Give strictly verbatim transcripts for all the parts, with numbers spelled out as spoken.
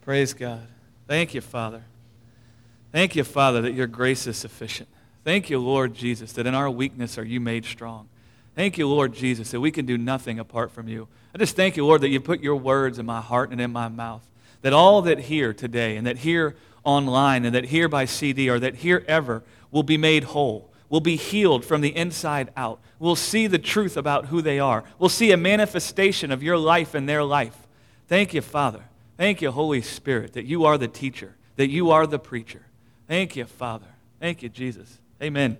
Praise God. Thank you, Father. Thank you, Father, that your grace is sufficient. Thank you, Lord Jesus, that in our weakness are you made strong. Thank you, Lord Jesus, that we can do nothing apart from you. I just thank you, Lord, that you put your words in my heart and in my mouth, that all that hear today and that hear online and that hear by C D or that hear ever will be made whole, will be healed from the inside out. We'll see the truth about who they are. We'll see a manifestation of your life in their life. Thank you, Father. Thank you, Holy Spirit, that you are the teacher, that you are the preacher. Thank you, Father. Thank you, Jesus. Amen.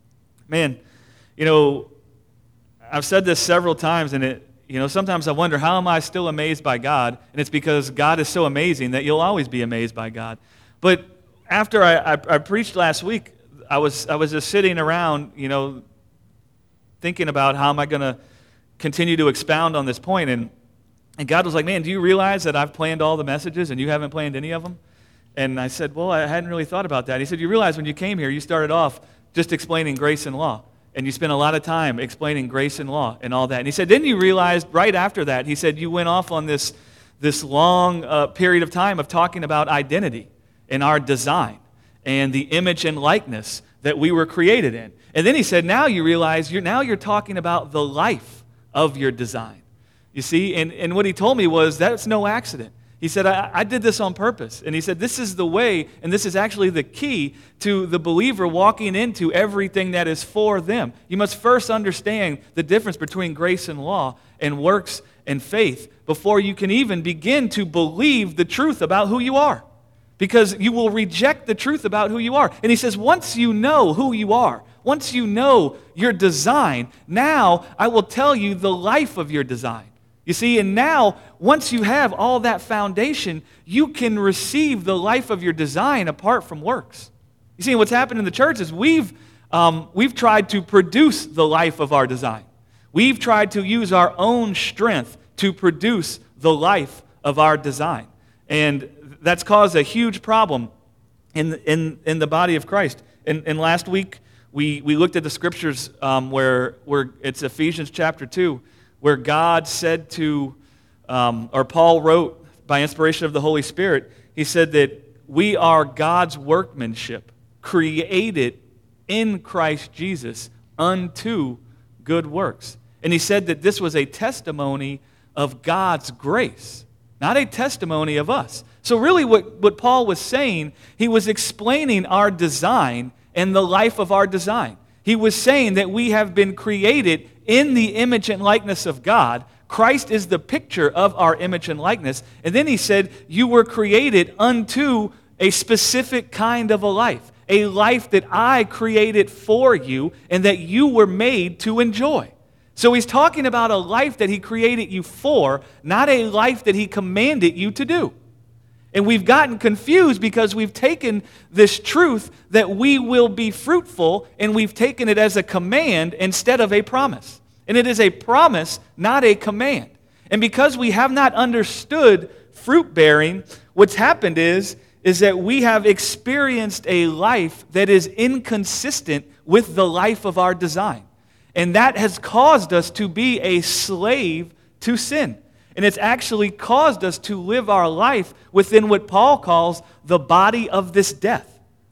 Man, you know, I've said this several times, and it, you know, sometimes I wonder, how am I still amazed by God? And it's because God is so amazing that you'll always be amazed by God. But after I, I, I preached last week, I was I was just sitting around, you know, thinking about how am I going to continue to expound on this point, and and God was like, man, do you realize that I've planned all the messages and you haven't planned any of them? And I said, well, I hadn't really thought about that. He said, you realize when you came here, you started off just explaining grace and law. And you spent a lot of time explaining grace and law and all that. And he said, then you realized right after that, he said, you went off on this, this long uh, period of time of talking about identity and our design and the image and likeness that we were created in. And then he said, now you realize, you're, now you're talking about the life of your design. You see, and, and what he told me was, that's no accident. He said, I, I did this on purpose. And he said, this is the way, and this is actually the key to the believer walking into everything that is for them. You must first understand the difference between grace and law and works and faith before you can even begin to believe the truth about who you are. Because you will reject the truth about who you are. And he says, once you know who you are, once you know your design, now I will tell you the life of your design. You see, and now, once you have all that foundation, you can receive the life of your design apart from works. You see, what's happened in the church is we've, um, we've tried to produce the life of our design. We've tried to use our own strength to produce the life of our design. And that's caused a huge problem in, in, in the body of Christ. And, and last week, we, we looked at the scriptures um, where, where it's Ephesians chapter two, where God said to, um, or Paul wrote by inspiration of the Holy Spirit, he said that we are God's workmanship, created in Christ Jesus unto good works. And he said that this was a testimony of God's grace, not a testimony of us. So really what, what Paul was saying, he was explaining our design and the life of our design. He was saying that we have been created in the image and likeness of God. Christ is the picture of our image and likeness. And then he said, you were created unto a specific kind of a life, a life that I created for you and that you were made to enjoy. So he's talking about a life that he created you for, not a life that he commanded you to do. And we've gotten confused because we've taken this truth that we will be fruitful and we've taken it as a command instead of a promise. And it is a promise, not a command. And because we have not understood fruit bearing, what's happened is, is that we have experienced a life that is inconsistent with the life of our design. And that has caused us to be a slave to sin. And it's actually caused us to live our life within what Paul calls the body of this death.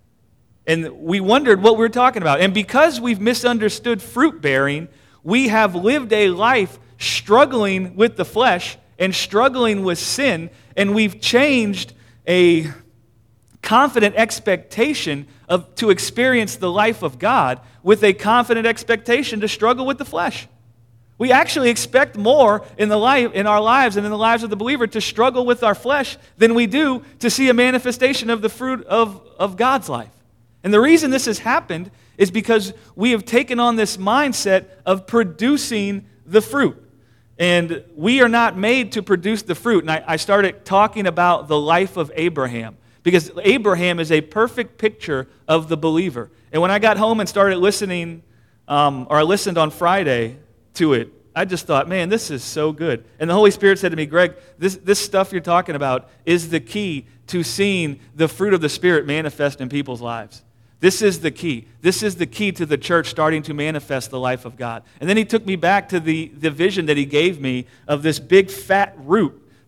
And we wondered what we were talking about. And because we've misunderstood fruit bearing, we have lived a life struggling with the flesh and struggling with sin, and we've changed a confident expectation of to experience the life of God with a confident expectation to struggle with the flesh. We actually expect more in the life in our lives and in the lives of the believer to struggle with our flesh than we do to see a manifestation of the fruit of, of God's life. And the reason this has happened is because we have taken on this mindset of producing the fruit. And we are not made to produce the fruit. And I, I started talking about the life of Abraham, because Abraham is a perfect picture of the believer. And when I got home and started listening, um, or I listened on Friday to it, I just thought, man, this is so good. And the Holy Spirit said to me, Greg, this, this stuff you're talking about is the key to seeing the fruit of the Spirit manifest in people's lives. This is the key. This is the key to the church starting to manifest the life of God. And then he took me back to the, the vision that he gave me of this big fat root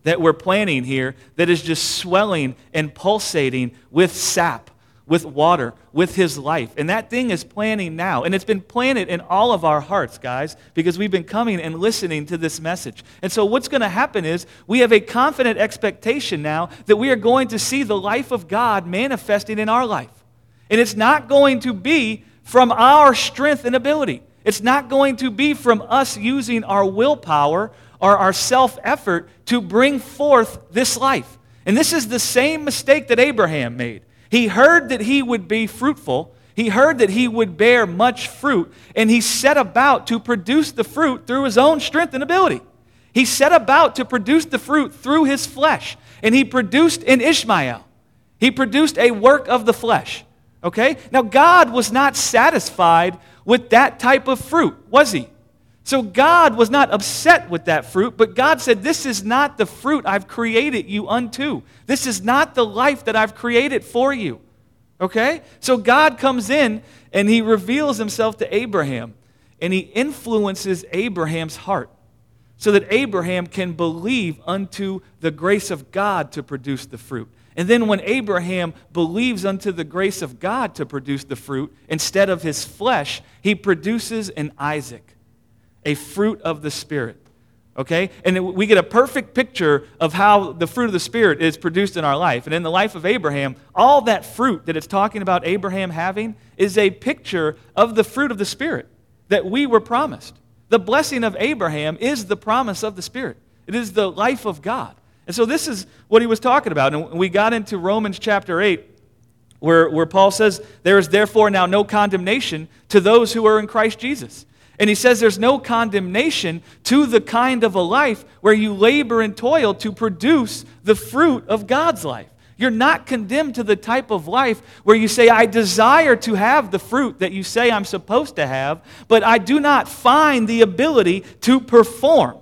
that we're planting here that is just swelling and pulsating with sap, with water, with His life. And that thing is planting now. And it's been planted in all of our hearts, guys, because we've been coming and listening to this message. And so what's going to happen is we have a confident expectation now that we are going to see the life of God manifesting in our life. And it's not going to be from our strength and ability. It's not going to be from us using our willpower or our self-effort to bring forth this life. And this is the same mistake that Abraham made. He heard that he would be fruitful. He heard that he would bear much fruit. And he set about to produce the fruit through his own strength and ability. He set about to produce the fruit through his flesh. And he produced in Ishmael. He produced a work of the flesh. Okay? Now, God was not satisfied with that type of fruit, was He? So God was not upset with that fruit, but God said, this is not the fruit I've created you unto. This is not the life that I've created for you. Okay? So God comes in and He reveals Himself to Abraham, and He influences Abraham's heart so that Abraham can believe unto the grace of God to produce the fruit. And then when Abraham believes unto the grace of God to produce the fruit, instead of his flesh, he produces an Isaac, a fruit of the Spirit. Okay? And we get a perfect picture of how the fruit of the Spirit is produced in our life. And in the life of Abraham, all that fruit that it's talking about Abraham having is a picture of the fruit of the Spirit that we were promised. The blessing of Abraham is the promise of the Spirit. It is the life of God. And so this is what he was talking about. And we got into Romans chapter eight, where, where Paul says, there is therefore now no condemnation to those who are in Christ Jesus. And he says there's no condemnation to the kind of a life where you labor and toil to produce the fruit of God's life. You're not condemned to the type of life where you say, I desire to have the fruit that you say I'm supposed to have, but I do not find the ability to perform.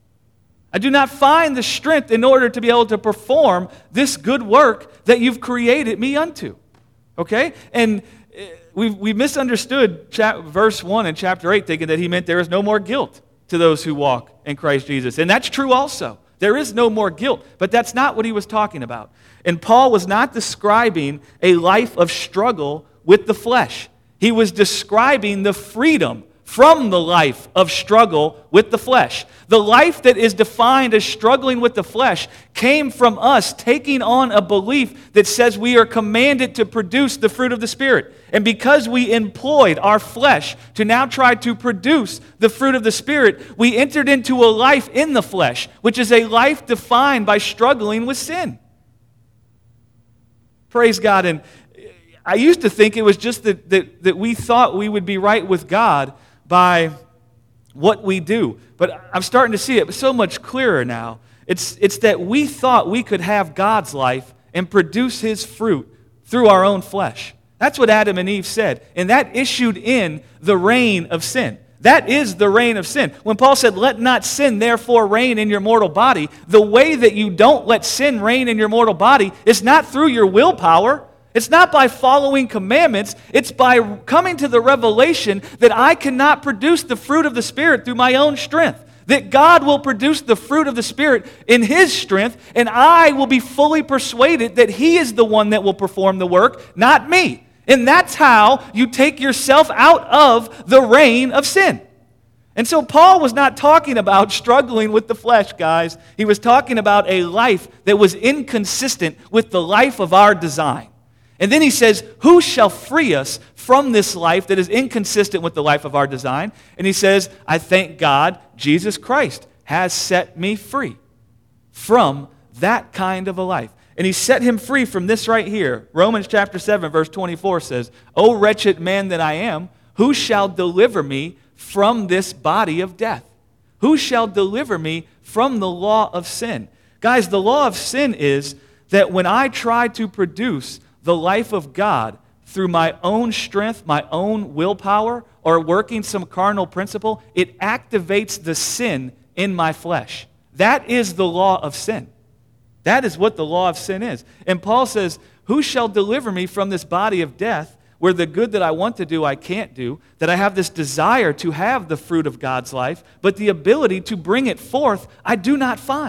I do not find the strength in order to be able to perform this good work that you've created me unto. Okay? And we we misunderstood chap- verse one in chapter eight, thinking that he meant there is no more guilt to those who walk in Christ Jesus. And that's true also. There is no more guilt. But that's not what he was talking about. And Paul was not describing a life of struggle with the flesh. He was describing the freedom from the life of struggle with the flesh. The life that is defined as struggling with the flesh came from us taking on a belief that says we are commanded to produce the fruit of the Spirit. And because we employed our flesh to now try to produce the fruit of the Spirit, we entered into a life in the flesh, which is a life defined by struggling with sin. Praise God. And I used to think it was just that, that, that we thought we would be right with God by what we do. But I'm starting to see it so much clearer now. It's, it's that we thought we could have God's life and produce His fruit through our own flesh. That's what Adam and Eve said. And that issued in the reign of sin. That is the reign of sin. When Paul said, let not sin therefore reign in your mortal body, the way that you don't let sin reign in your mortal body is not through your willpower. It's not by following commandments. It's by coming to the revelation that I cannot produce the fruit of the Spirit through my own strength. That God will produce the fruit of the Spirit in His strength, and I will be fully persuaded that He is the one that will perform the work, not me. And that's how you take yourself out of the reign of sin. And so Paul was not talking about struggling with the flesh, guys. He was talking about a life that was inconsistent with the life of our design. And then he says, who shall free us from this life that is inconsistent with the life of our design? And he says, I thank God, Jesus Christ has set me free from that kind of a life. And he set him free from this right here. Romans chapter seven, verse twenty-four says, O wretched man that I am, who shall deliver me from this body of death? Who shall deliver me from the law of sin? Guys, the law of sin is that when I try to produce the life of God through my own strength, my own willpower, or working some carnal principle, it activates the sin in my flesh. That is the law of sin. That is what the law of sin is. And Paul says, who shall deliver me from this body of death, where the good that I want to do I can't do, that I have this desire to have the fruit of God's life, but the ability to bring it forth I do not find.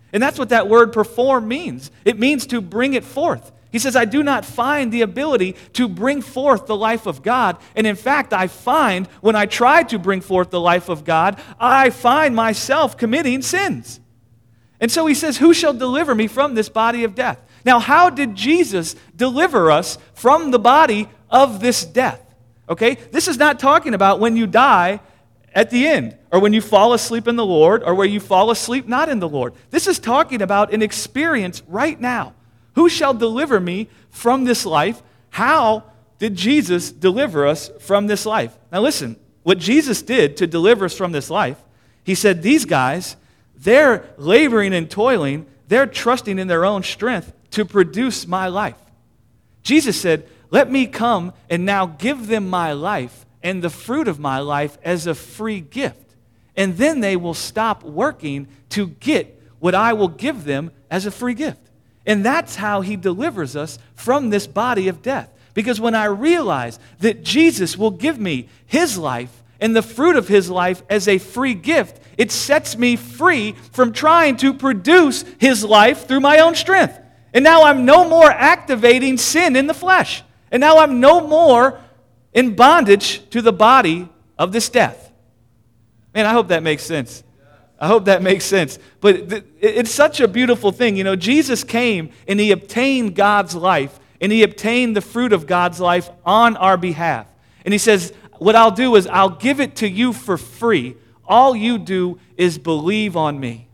And that's what that word perform means. It means to bring it forth. He says, I do not find the ability to bring forth the life of God. And in fact, I find when I try to bring forth the life of God, I find myself committing sins. And so he says, who shall deliver me from this body of death? Now, how did Jesus deliver us from the body of this death? Okay, this is not talking about when you die at the end, or when you fall asleep in the Lord, or where you fall asleep not in the Lord. This is talking about an experience right now. Who shall deliver me from this life? How did Jesus deliver us from this life? Now listen, what Jesus did to deliver us from this life, he said, these guys, they're laboring and toiling, they're trusting in their own strength to produce my life. Jesus said, let me come and now give them my life and the fruit of my life as a free gift. And then they will stop working to get what I will give them as a free gift. And that's how he delivers us from this body of death. Because when I realize that Jesus will give me his life and the fruit of his life as a free gift, it sets me free from trying to produce his life through my own strength. And now I'm no more activating sin in the flesh. And now I'm no more in bondage to the body of this death. Man, I hope that makes sense. I hope that makes sense. But th- it's such a beautiful thing. You know, Jesus came and he obtained God's life, and he obtained the fruit of God's life on our behalf. And he says, what I'll do is I'll give it to you for free. All you do is believe on me.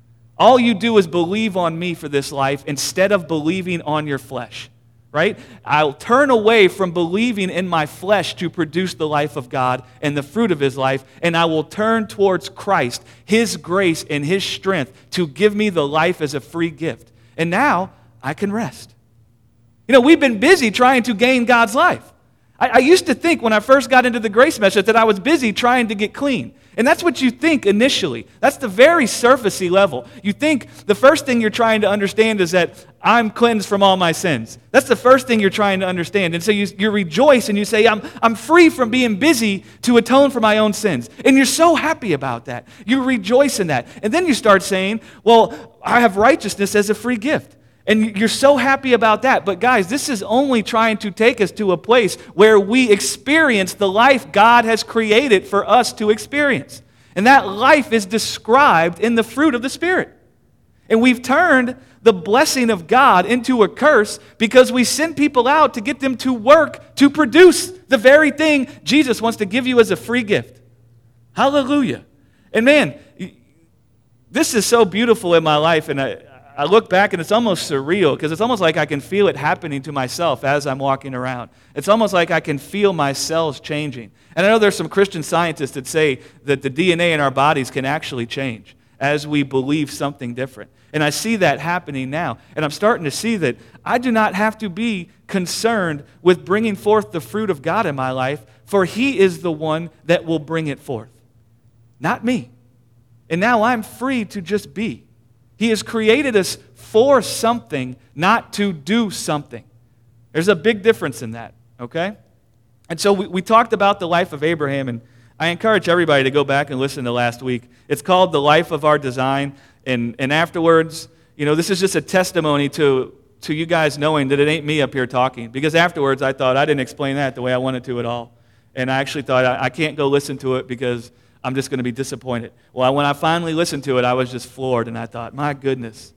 All you do is believe on me for this life instead of believing on your flesh. Right? I'll turn away from believing in my flesh to produce the life of God and the fruit of his life, and I will turn towards Christ, his grace and his strength to give me the life as a free gift. And now I can rest. You know, we've been busy trying to gain God's life. I, I used to think when I first got into the grace message that I was busy trying to get clean. And that's what you think initially. That's the very surfacey level. You think the first thing you're trying to understand is that I'm cleansed from all my sins. That's the first thing you're trying to understand. And so you, you rejoice and you say, I'm, I'm free from being busy to atone for my own sins. And you're so happy about that. You rejoice in that. And then you start saying, well, I have righteousness as a free gift. And you're so happy about that. But guys, this is only trying to take us to a place where we experience the life God has created for us to experience. And that life is described in the fruit of the Spirit. And we've turned the blessing of God into a curse because we send people out to get them to work to produce the very thing Jesus wants to give you as a free gift. Hallelujah. And man, this is so beautiful in my life, and I, I look back and it's almost surreal because it's almost like I can feel it happening to myself as I'm walking around. It's almost like I can feel my cells changing. And I know there's some Christian scientists that say that the D N A in our bodies can actually change as we believe something different. And I see that happening now. And I'm starting to see that I do not have to be concerned with bringing forth the fruit of God in my life, for he is the one that will bring it forth, not me. And now I'm free to just be. He has created us for something, not to do something. There's a big difference in that, okay? And so we, we talked about the life of Abraham, and I encourage everybody to go back and listen to last week. It's called The Life of Our Design, and, and afterwards, you know, this is just a testimony to, to you guys knowing that it ain't me up here talking, because afterwards I thought I didn't explain that the way I wanted to at all, and I actually thought I, I can't go listen to it because I'm just going to be disappointed. Well, when I finally listened to it, I was just floored, and I thought, my goodness.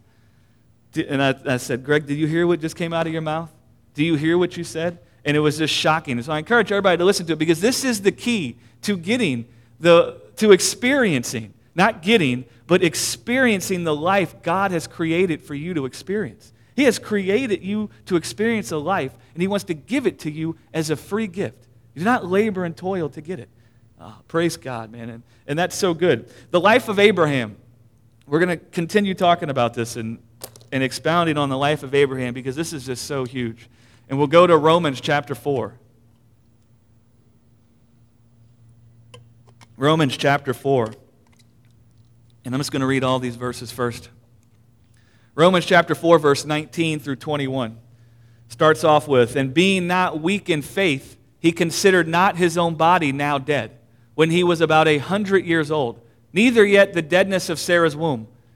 And I, I said, Greg, did you hear what just came out of your mouth? Do you hear what you said? And it was just shocking. And so I encourage everybody to listen to it, because this is the key to getting, the to experiencing, not getting, but experiencing the life God has created for you to experience. He has created you to experience a life, and he wants to give it to you as a free gift. You do not labor and toil to get it. Oh, praise God, man. And, and that's so good. The life of Abraham. We're going to continue talking about this and, and expounding on the life of Abraham, because this is just so huge. And we'll go to Romans chapter four. Romans chapter four. And I'm just going to read all these verses first. Romans chapter four, verse nineteen through twenty-one. Starts off with, and being not weak in faith, he considered not his own body now dead, when he was about a hundred years old, neither yet the deadness of Sarah's womb.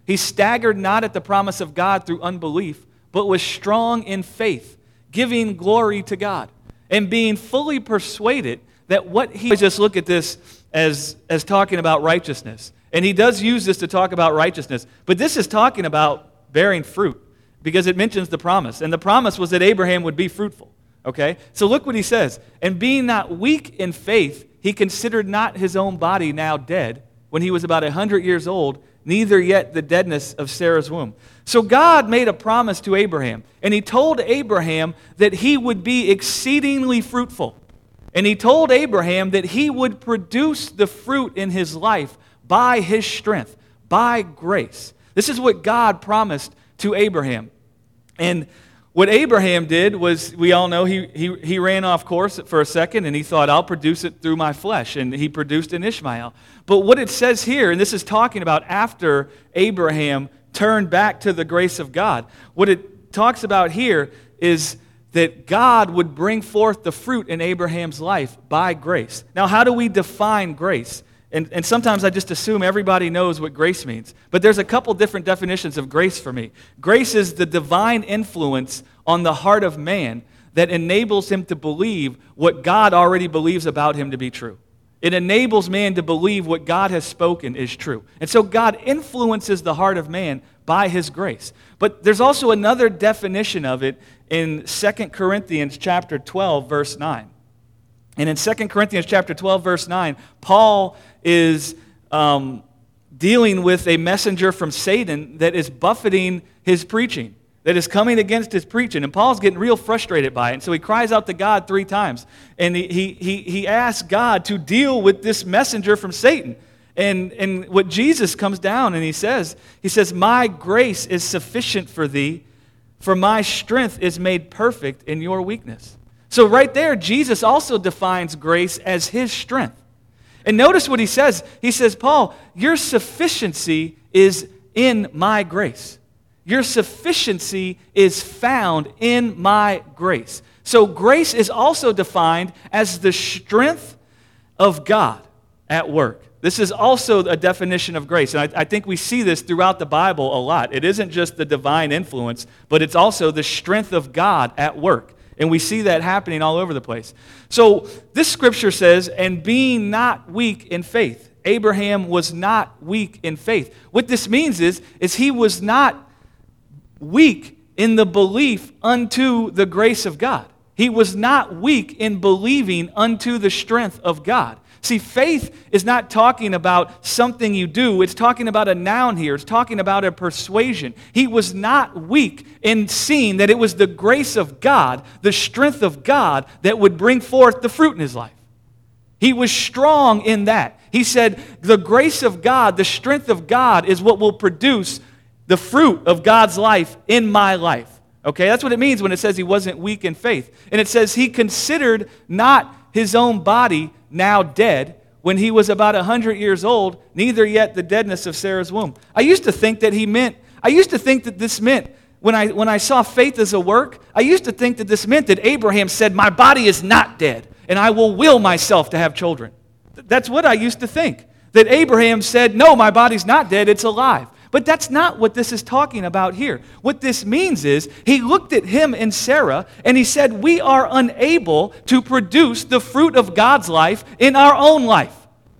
He staggered not at the promise of God through unbelief, but was strong in faith, giving glory to God, and being fully persuaded that what he... I just look at this as, as talking about righteousness. And he does use this to talk about righteousness. But this is talking about bearing fruit, because it mentions the promise. And the promise was that Abraham would be fruitful. Okay? So look what he says. And being not weak in faith, he considered not his own body now dead, when he was about a hundred years old, neither yet the deadness of Sarah's womb. So God made a promise to Abraham, and he told Abraham that he would be exceedingly fruitful. And he told Abraham that he would produce the fruit in his life by his strength, by grace. This is what God promised to Abraham. And what Abraham did was, we all know, he, he, he ran off course for a second, and he thought, I'll produce it through my flesh. And he produced an Ishmael. But what it says here, and this is talking about after Abraham turned back to the grace of God, what it talks about here is that God would bring forth the fruit in Abraham's life by grace. Now, how do we define grace? And, and sometimes I just assume everybody knows what grace means. But there's a couple different definitions of grace for me. Grace is the divine influence on the heart of man that enables him to believe what God already believes about him to be true. It enables man to believe what God has spoken is true. And so God influences the heart of man by his grace. But there's also another definition of it in Second Corinthians chapter twelve, verse nine. And in Second Corinthians chapter twelve, verse nine, Paul is um, dealing with a messenger from Satan that is buffeting his preaching, that is coming against his preaching. And Paul's getting real frustrated by it. And so he cries out to God three times. And he, he, he, he asks God to deal with this messenger from Satan. And, and what Jesus comes down and he says, he says, my grace is sufficient for thee, for my strength is made perfect in your weakness. So right there, Jesus also defines grace as his strength. And notice what he says. He says, Paul, your sufficiency is in my grace. Your sufficiency is found in my grace. So grace is also defined as the strength of God at work. This is also a definition of grace. And I, I think we see this throughout the Bible a lot. It isn't just the divine influence, but it's also the strength of God at work. And we see that happening all over the place. So this scripture says, and being not weak in faith. Abraham was not weak in faith. What this means is, is he was not weak in the belief unto the grace of God. He was not weak in believing unto the strength of God. See, faith is not talking about something you do. It's talking about a noun here. It's talking about a persuasion. He was not weak in seeing that it was the grace of God, the strength of God, that would bring forth the fruit in his life. He was strong in that. He said, the grace of God, the strength of God is what will produce the fruit of God's life in my life. Okay, that's what it means when it says he wasn't weak in faith. And it says he considered not his own body now dead when he was about a hundred years old, neither yet the deadness of Sarah's womb. I used to think that he meant, I used to think that this meant, when I, when I saw faith as a work, I used to think that this meant that Abraham said, my body is not dead, and I will will myself to have children. That's what I used to think. That Abraham said, no, my body's not dead, it's alive. But that's not what this is talking about here. What this means is, he looked at him and Sarah, and he said, we are unable to produce the fruit of God's life in our own life.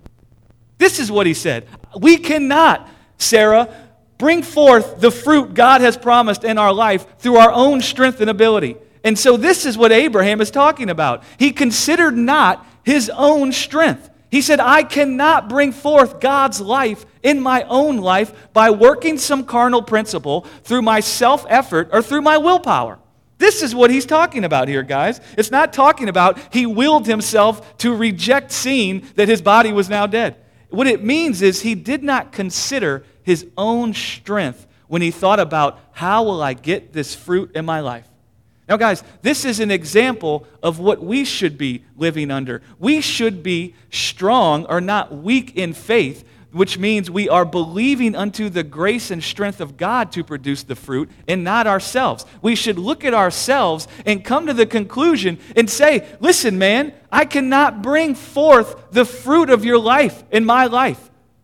This is what he said. We cannot, Sarah, bring forth the fruit God has promised in our life through our own strength and ability. And so this is what Abraham is talking about. He considered not his own strength. He said, I cannot bring forth God's life in my own life by working some carnal principle through my self-effort or through my willpower. This is what he's talking about here, guys. It's not talking about he willed himself to reject seeing that his body was now dead. What it means is he did not consider his own strength when he thought about, how will I get this fruit in my life? Now, guys, this is an example of what we should be living under. We should be strong or not weak in faith, which means we are believing unto the grace and strength of God to produce the fruit and not ourselves. We should look at ourselves and come to the conclusion and say, listen, man, I cannot bring forth the fruit of your life in my life.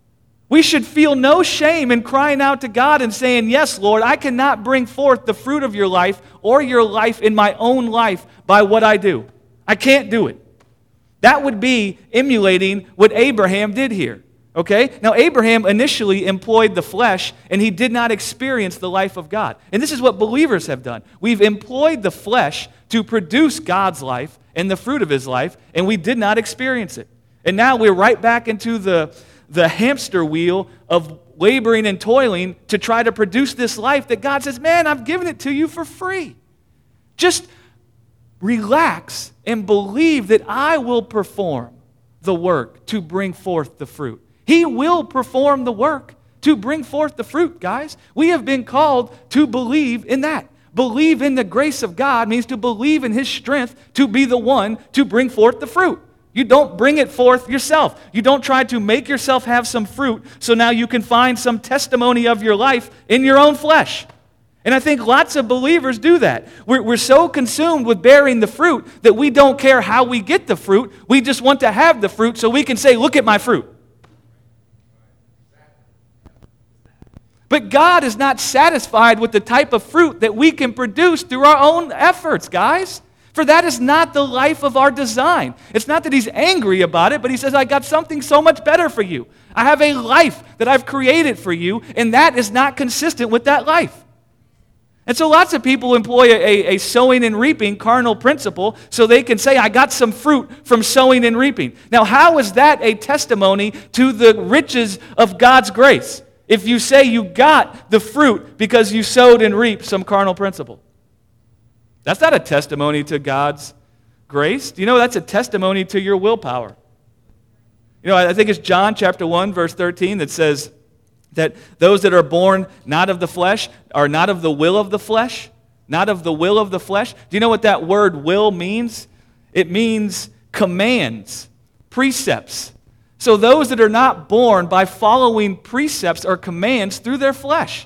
We should feel no shame in crying out to God and saying, yes, Lord, I cannot bring forth the fruit of your life or your life in my own life by what I do. I can't do it. That would be emulating what Abraham did here. Okay? Now, Abraham initially employed the flesh, and he did not experience the life of God. And this is what believers have done. We've employed the flesh to produce God's life and the fruit of his life, and we did not experience it. And now we're right back into the, the hamster wheel of laboring and toiling to try to produce this life that God says, man, I've given it to you for free. Just relax and believe that I will perform the work to bring forth the fruit. He will perform the work to bring forth the fruit, guys. We have been called to believe in that. Believe in the grace of God means to believe in his strength to be the one to bring forth the fruit. You don't bring it forth yourself. You don't try to make yourself have some fruit so now you can find some testimony of your life in your own flesh. And I think lots of believers do that. We're, we're so consumed with bearing the fruit that we don't care how we get the fruit. We just want to have the fruit so we can say, look at my fruit. But God is not satisfied with the type of fruit that we can produce through our own efforts, guys. For that is not the life of our design. It's not that he's angry about it, but he says, I got something so much better for you. I have a life that I've created for you, and that is not consistent with that life. And so lots of people employ a, a sowing and reaping carnal principle so they can say, I got some fruit from sowing and reaping. Now, how is that a testimony to the riches of God's grace? If you say you got the fruit because you sowed and reaped some carnal principle. That's not a testimony to God's grace. Do you know that's a testimony to your willpower? You know, I think it's John chapter one, verse thirteen that says that those that are born not of the flesh are not of the will of the flesh, not of the will of the flesh. Do you know what that word will means? It means commands, precepts. So those that are not born by following precepts or commands through their flesh.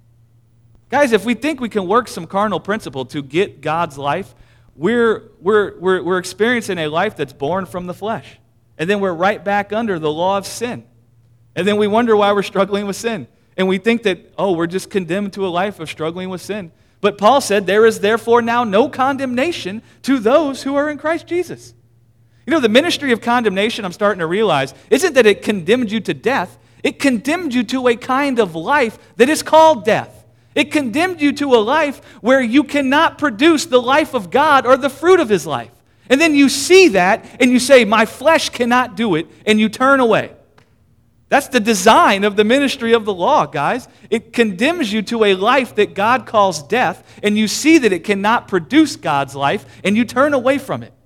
Guys, if we think we can work some carnal principle to get God's life, we're, we're, we're, we're experiencing a life that's born from the flesh. And then we're right back under the law of sin. And then we wonder why we're struggling with sin. And we think that, oh, we're just condemned to a life of struggling with sin. But Paul said, there is therefore now no condemnation to those who are in Christ Jesus. You know, the ministry of condemnation, I'm starting to realize, isn't that it condemned you to death. It condemned you to a kind of life that is called death. It condemned you to a life where you cannot produce the life of God or the fruit of his life. And then you see that and you say, my flesh cannot do it, and you turn away. That's the design of the ministry of the law, guys. It condemns you to a life that God calls death, and you see that it cannot produce God's life, and you turn away from it.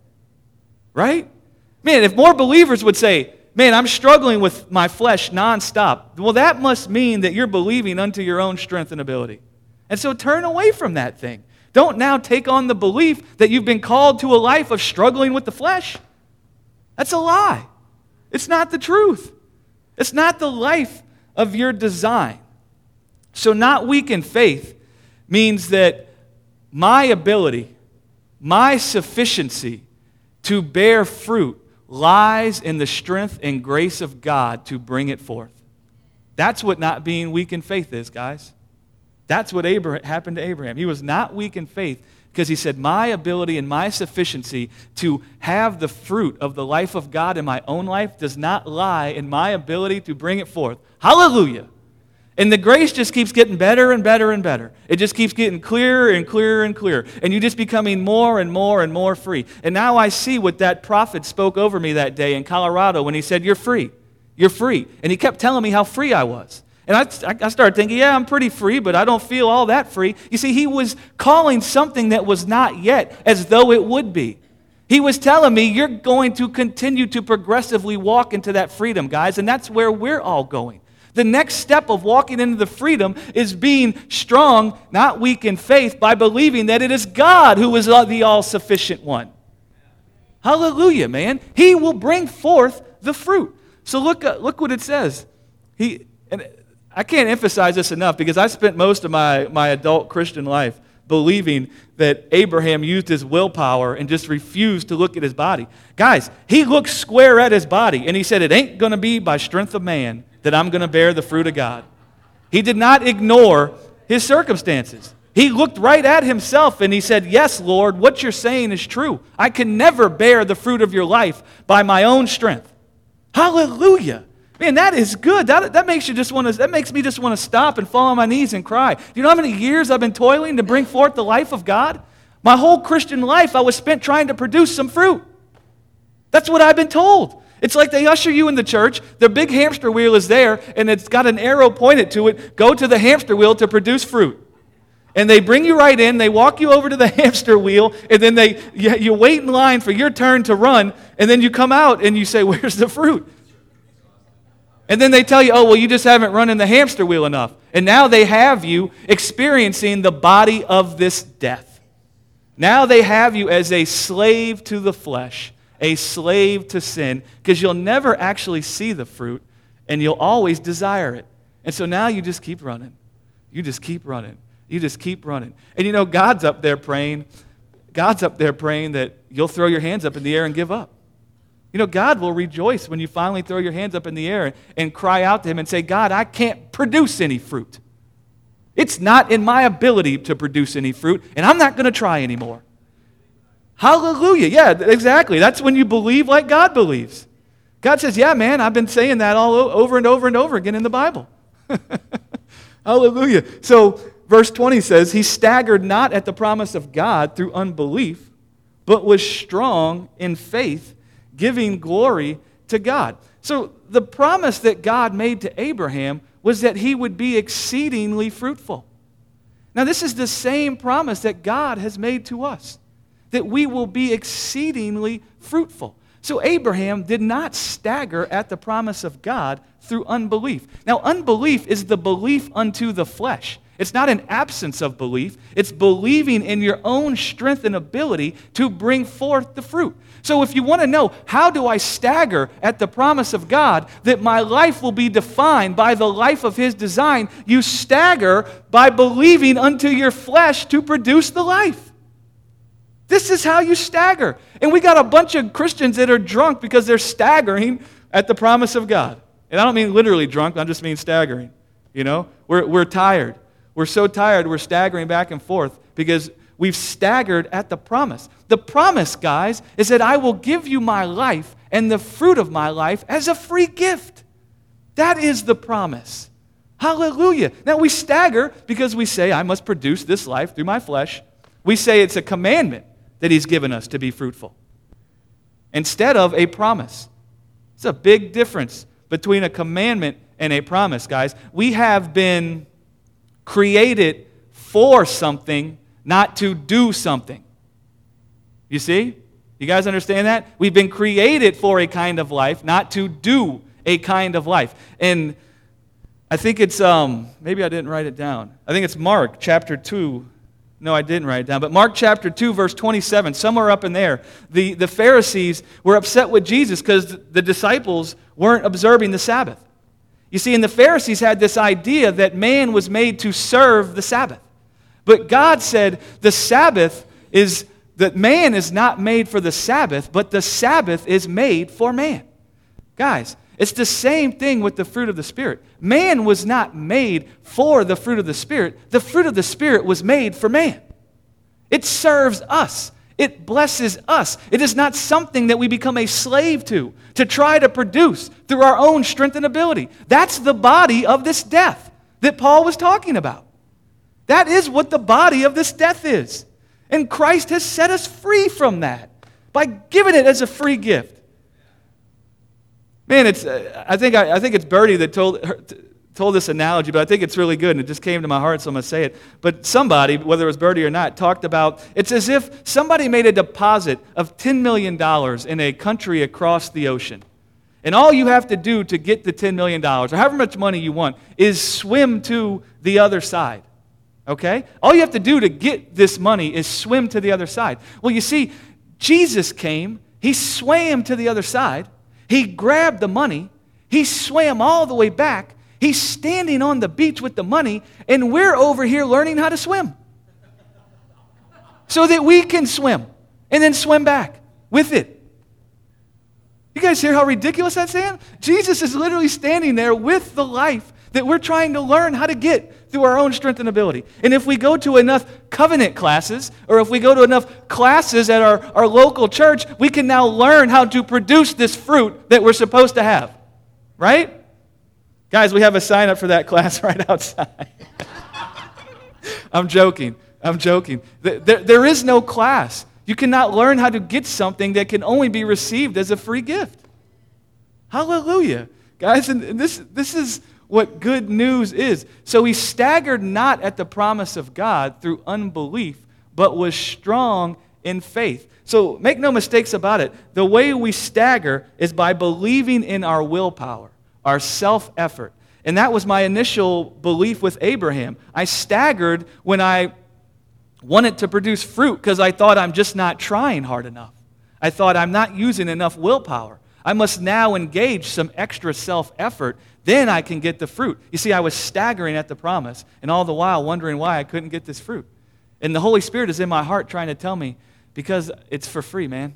Right? Man, if more believers would say, man, I'm struggling with my flesh nonstop, well, that must mean that you're believing unto your own strength and ability. And so turn away from that thing. Don't now take on the belief that you've been called to a life of struggling with the flesh. That's a lie. It's not the truth. It's not the life of your design. So not weak in faith means that my ability, my sufficiency to bear fruit lies in the strength and grace of God to bring it forth. That's what not being weak in faith is, guys. That's what Abraham, happened to Abraham. He was not weak in faith because he said, my ability and my sufficiency to have the fruit of the life of God in my own life does not lie in my ability to bring it forth. Hallelujah. And the grace just keeps getting better and better and better. It just keeps getting clearer and clearer and clearer. And you're just becoming more and more and more free. And now I see what that prophet spoke over me that day in Colorado when he said, you're free. You're free. And he kept telling me how free I was. And I, I started thinking, yeah, I'm pretty free, but I don't feel all that free. You see, he was calling something that was not yet as though it would be. He was telling me, you're going to continue to progressively walk into that freedom, guys, and that's where we're all going. The next step of walking into the freedom is being strong, not weak in faith, by believing that it is God who is the all-sufficient one. Hallelujah, man. He will bring forth the fruit. So look, uh, look what it says. He, and I can't emphasize this enough because I spent most of my, my adult Christian life believing that Abraham used his willpower and just refused to look at his body. Guys, he looked square at his body and he said, it ain't going to be by strength of man. that I'm going to bear the fruit of God. He did not ignore his circumstances. He looked right at himself and he said, yes, Lord, what you're saying is true. I can never bear the fruit of your life by my own strength. Hallelujah. Man, that is good. That, that makes you just want to, that makes me just want to stop and fall on my knees and cry. Do you know how many years I've been toiling to bring forth the life of God? My whole Christian life I was spent trying to produce some fruit. That's what I've been told. It's like they usher you in the church, the big hamster wheel is there, and it's got an arrow pointed to it. Go to the hamster wheel to produce fruit. And they bring you right in, they walk you over to the hamster wheel, and then they you, you wait in line for your turn to run, and then you come out and you say, where's the fruit? And then they tell you, oh, well, you just haven't run in the hamster wheel enough. And now they have you experiencing the body of this death. Now they have you as a slave to the flesh, a slave to sin, because you'll never actually see the fruit, and you'll always desire it. And so now you just keep running. You just keep running. You just keep running. And you know, God's up there praying. God's up there praying that you'll throw your hands up in the air and give up. You know, God will rejoice when you finally throw your hands up in the air and cry out to Him and say, God, I can't produce any fruit. It's not in my ability to produce any fruit, and I'm not going to try anymore. Hallelujah. Yeah, exactly. That's when you believe like God believes. God says, yeah, man, I've been saying that all over and over and over again in the Bible. Hallelujah. So, verse twenty says, he staggered not at the promise of God through unbelief, but was strong in faith, giving glory to God. So the promise that God made to Abraham was that he would be exceedingly fruitful. Now this is the same promise that God has made to us, that we will be exceedingly fruitful. So Abraham did not stagger at the promise of God through unbelief. Now unbelief is the belief unto the flesh. It's not an absence of belief. It's believing in your own strength and ability to bring forth the fruit. So if you want to know, how do I stagger at the promise of God that my life will be defined by the life of His design, you stagger by believing unto your flesh to produce the life. This is how you stagger. And we got a bunch of Christians that are drunk because they're staggering at the promise of God. And I don't mean literally drunk, I just mean staggering. You know, we're, we're tired. We're so tired, we're staggering back and forth because we've staggered at the promise. The promise, guys, is that I will give you my life and the fruit of my life as a free gift. That is the promise. Hallelujah. Now we stagger because we say, I must produce this life through my flesh. We say it's a commandment that He's given us to be fruitful instead of a promise. It's a big difference between a commandment and a promise, guys. We have been created for something, not to do something. You see? You guys understand that? We've been created for a kind of life, not to do a kind of life. And I think it's, um, maybe I didn't write it down. I think it's Mark chapter two. No, I didn't write it down. But Mark chapter two, verse twenty-seven, somewhere up in there, the, the Pharisees were upset with Jesus because the disciples weren't observing the Sabbath. You see, and the Pharisees had this idea that man was made to serve the Sabbath. But God said the Sabbath is, that man is not made for the Sabbath, but the Sabbath is made for man. Guys, it's the same thing with the fruit of the Spirit. Man was not made for the fruit of the Spirit. The fruit of the Spirit was made for man. It serves us. It blesses us. It is not something that we become a slave to, to try to produce through our own strength and ability. That's the body of this death that Paul was talking about. That is what the body of this death is. And Christ has set us free from that by giving it as a free gift. Man, it's, uh, I, think I, I think it's Bertie that told her, told this analogy, but I think it's really good, and it just came to my heart, so I'm going to say it. But somebody, whether it was Bertie or not, talked about, it's as if somebody made a deposit of ten million dollars in a country across the ocean. And all you have to do to get the ten million dollars, or however much money you want, is swim to the other side. Okay? All you have to do to get this money is swim to the other side. Well, you see, Jesus came, He swam to the other side, He grabbed the money, He swam all the way back, He's standing on the beach with the money, and we're over here learning how to swim. So that we can swim, and then swim back with it. You guys hear how ridiculous that's saying? Jesus is literally standing there with the life that we're trying to learn how to get through our own strength and ability. And if we go to enough covenant classes, or if we go to enough classes at our, our local church, we can now learn how to produce this fruit that we're supposed to have. Right? Guys, we have a sign up for that class right outside. I'm joking. I'm joking. There, there is no class. You cannot learn how to get something that can only be received as a free gift. Hallelujah. Guys, and this, this is what good news is. So he staggered not at the promise of God through unbelief, but was strong in faith. So make no mistakes about it. The way we stagger is by believing in our willpower, our self-effort. And that was my initial belief with Abraham. I staggered when I wanted to produce fruit because I thought I'm just not trying hard enough. I thought I'm not using enough willpower. I must now engage some extra self-effort. Then I can get the fruit. You see, I was staggering at the promise, and all the while wondering why I couldn't get this fruit. And the Holy Spirit is in my heart trying to tell me, because it's for free, man.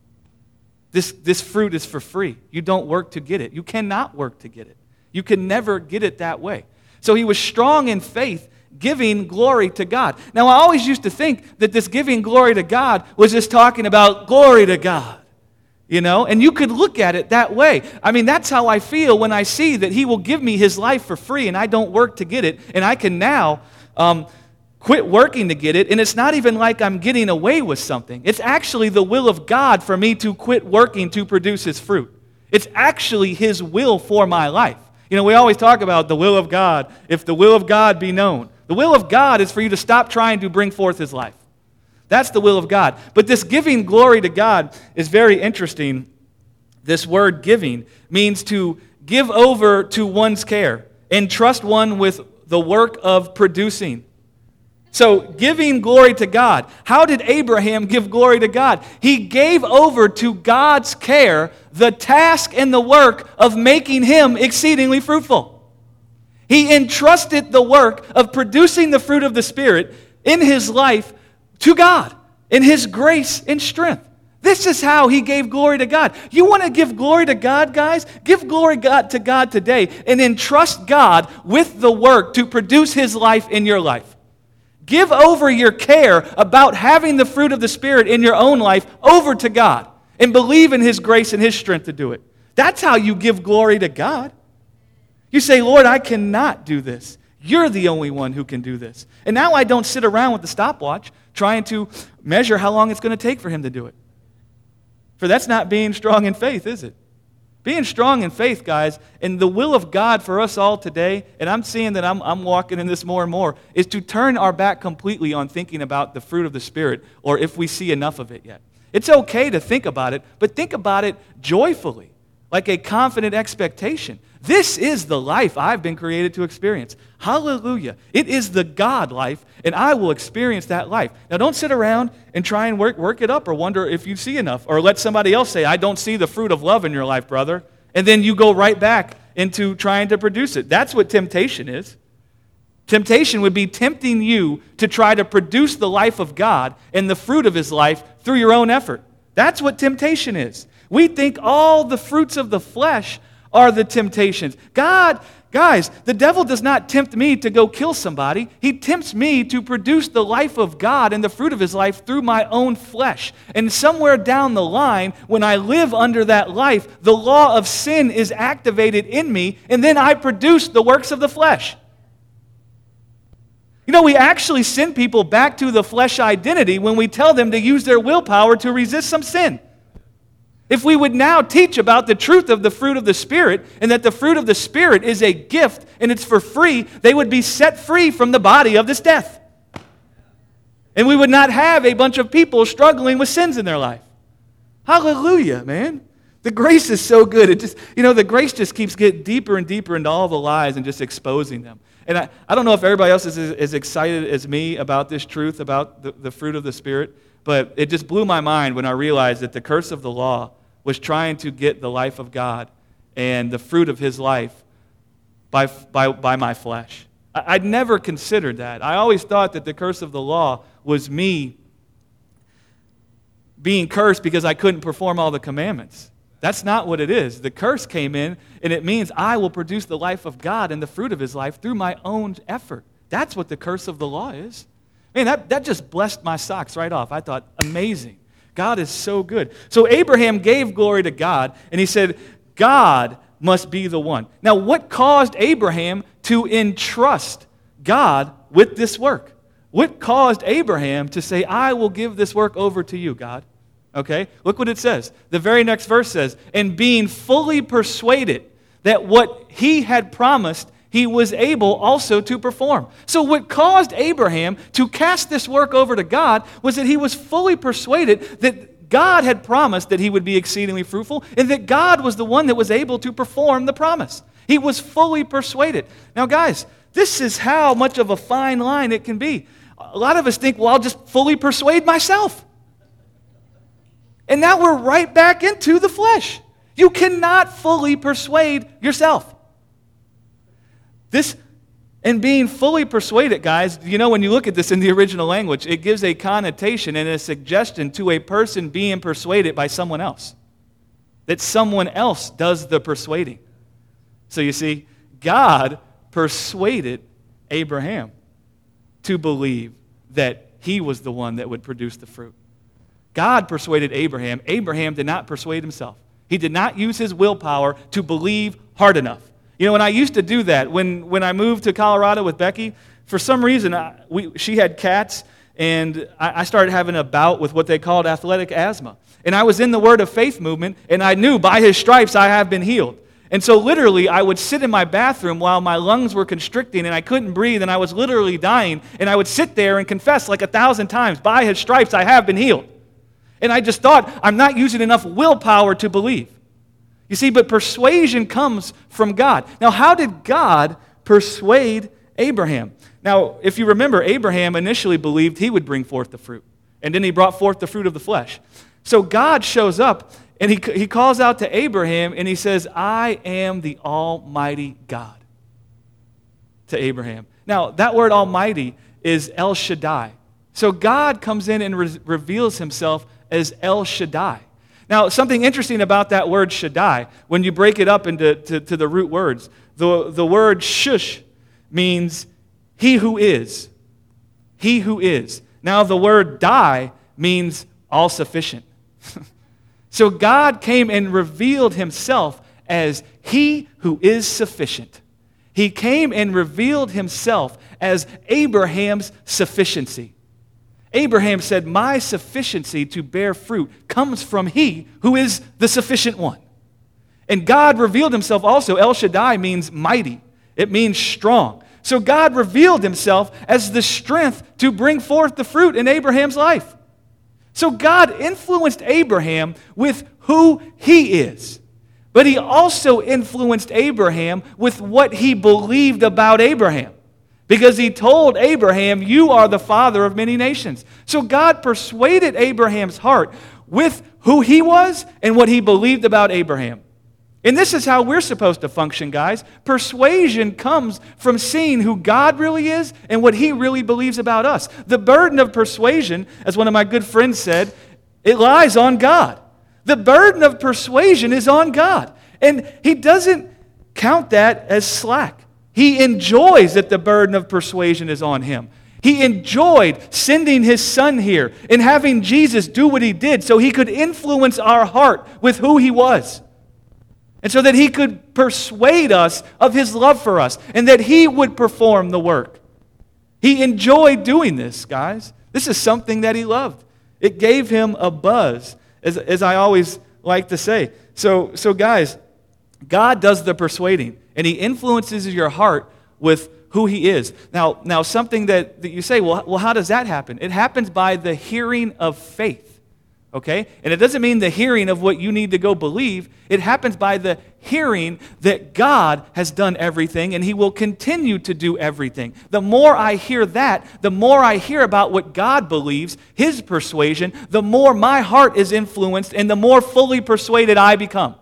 This, this fruit is for free. You don't work to get it. You cannot work to get it. You can never get it that way. So he was strong in faith, giving glory to God. Now, I always used to think that this giving glory to God was just talking about glory to God. You know, and you could look at it that way. I mean, that's how I feel when I see that he will give me his life for free and I don't work to get it, and I can now um, quit working to get it, and it's not even like I'm getting away with something. It's actually the will of God for me to quit working to produce his fruit. It's actually his will for my life. You know, we always talk about the will of God, if the will of God be known. The will of God is for you to stop trying to bring forth his life. That's the will of God. But this giving glory to God is very interesting. This word giving means to give over to one's care, entrust one with the work of producing. So giving glory to God. How did Abraham give glory to God? He gave over to God's care the task and the work of making him exceedingly fruitful. He entrusted the work of producing the fruit of the Spirit in his life to God, in his grace and strength. This is how he gave glory to God. You want to give glory to God, guys? Give glory God to God today and entrust God with the work to produce his life in your life. Give over your care about having the fruit of the Spirit in your own life over to God and believe in his grace and his strength to do it. That's how you give glory to God. You say, Lord, I cannot do this. You're the only one who can do this. And now I don't sit around with the stopwatch trying to measure how long it's going to take for him to do it. For that's not being strong in faith, is it? Being strong in faith, guys, and the will of God for us all today, and I'm seeing that I'm, I'm walking in this more and more, is to turn our back completely on thinking about the fruit of the Spirit or if we see enough of it yet. It's okay to think about it, but think about it joyfully, like a confident expectation. This is the life I've been created to experience. Hallelujah. It is the God life, and I will experience that life. Now, don't sit around and try and work, work it up or wonder if you see enough, or let somebody else say, I don't see the fruit of love in your life, brother. And then you go right back into trying to produce it. That's what temptation is. Temptation would be tempting you to try to produce the life of God and the fruit of his life through your own effort. That's what temptation is. We think all the fruits of the flesh are the temptations. God, guys, the devil does not tempt me to go kill somebody. He tempts me to produce the life of God and the fruit of his life through my own flesh. And somewhere down the line, when I live under that life, the law of sin is activated in me, and then I produce the works of the flesh. You know, we actually send people back to the flesh identity when we tell them to use their willpower to resist some sin. If we would now teach about the truth of the fruit of the Spirit and that the fruit of the Spirit is a gift and it's for free, they would be set free from the body of this death. And we would not have a bunch of people struggling with sins in their life. Hallelujah, man. The grace is so good. It just, you know, the grace just keeps getting deeper and deeper into all the lies and just exposing them. And I, I don't know if everybody else is as excited as me about this truth, about the, the fruit of the Spirit, but it just blew my mind when I realized that the curse of the law was trying to get the life of God and the fruit of his life by, by, by my flesh. I, I'd never considered that. I always thought that the curse of the law was me being cursed because I couldn't perform all the commandments. That's not what it is. The curse came in, and it means I will produce the life of God and the fruit of his life through my own effort. That's what the curse of the law is. Man, that, that just blessed my socks right off. I thought, amazing. God is so good. So Abraham gave glory to God, and he said, God must be the one. Now, what caused Abraham to entrust God with this work? What caused Abraham to say, I will give this work over to you, God? Okay, look what it says. The very next verse says, and being fully persuaded that what he had promised, he was able also to perform. So what caused Abraham to cast this work over to God was that he was fully persuaded that God had promised that he would be exceedingly fruitful and that God was the one that was able to perform the promise. He was fully persuaded. Now, guys, this is how much of a fine line it can be. A lot of us think, well, I'll just fully persuade myself. And now we're right back into the flesh. You cannot fully persuade yourself. This, and being fully persuaded, guys, you know, when you look at this in the original language, it gives a connotation and a suggestion to a person being persuaded by someone else. That someone else does the persuading. So you see, God persuaded Abraham to believe that he was the one that would produce the fruit. God persuaded Abraham. Abraham did not persuade himself. He did not use his willpower to believe hard enough. You know, when I used to do that, when, when I moved to Colorado with Becky, for some reason, I, we, she had cats, and I, I started having a bout with what they called athletic asthma. And I was in the Word of Faith movement, and I knew by his stripes I have been healed. And so literally, I would sit in my bathroom while my lungs were constricting, and I couldn't breathe, and I was literally dying, and I would sit there and confess like a thousand times, by his stripes I have been healed. And I just thought, I'm not using enough willpower to believe. You see, but persuasion comes from God. Now, how did God persuade Abraham? Now, if you remember, Abraham initially believed he would bring forth the fruit. And then he brought forth the fruit of the flesh. So God shows up, and he, he calls out to Abraham, and he says, I am the Almighty God. To Abraham. Now, that word Almighty is El Shaddai. So God comes in and re- reveals himself as El Shaddai. Now, something interesting about that word Shaddai, when you break it up into to, to the root words, the, the word shush means he who is. He who is. Now, the word die means all sufficient. So God came and revealed himself as he who is sufficient. He came and revealed himself as Abraham's sufficiency. Abraham said, my sufficiency to bear fruit comes from he who is the sufficient one. And God revealed himself also. El Shaddai means mighty. It means strong. So God revealed himself as the strength to bring forth the fruit in Abraham's life. So God influenced Abraham with who he is. But he also influenced Abraham with what he believed about Abraham. Because he told Abraham, you are the father of many nations. So God persuaded Abraham's heart with who he was and what he believed about Abraham. And this is how we're supposed to function, guys. Persuasion comes from seeing who God really is and what he really believes about us. The burden of persuasion, as one of my good friends said, it lies on God. The burden of persuasion is on God. And he doesn't count that as slack. He enjoys that the burden of persuasion is on him. He enjoyed sending his son here and having Jesus do what he did so he could influence our heart with who he was. And so that he could persuade us of his love for us and that he would perform the work. He enjoyed doing this, guys. This is something that he loved. It gave him a buzz, as, as I always like to say. So, so guys, God does the persuading, and he influences your heart with who he is. Now, now something that, that you say, well, well, how does that happen? It happens by the hearing of faith, okay? And it doesn't mean the hearing of what you need to go believe. It happens by the hearing that God has done everything, and he will continue to do everything. The more I hear that, the more I hear about what God believes, his persuasion, the more my heart is influenced, and the more fully persuaded I become.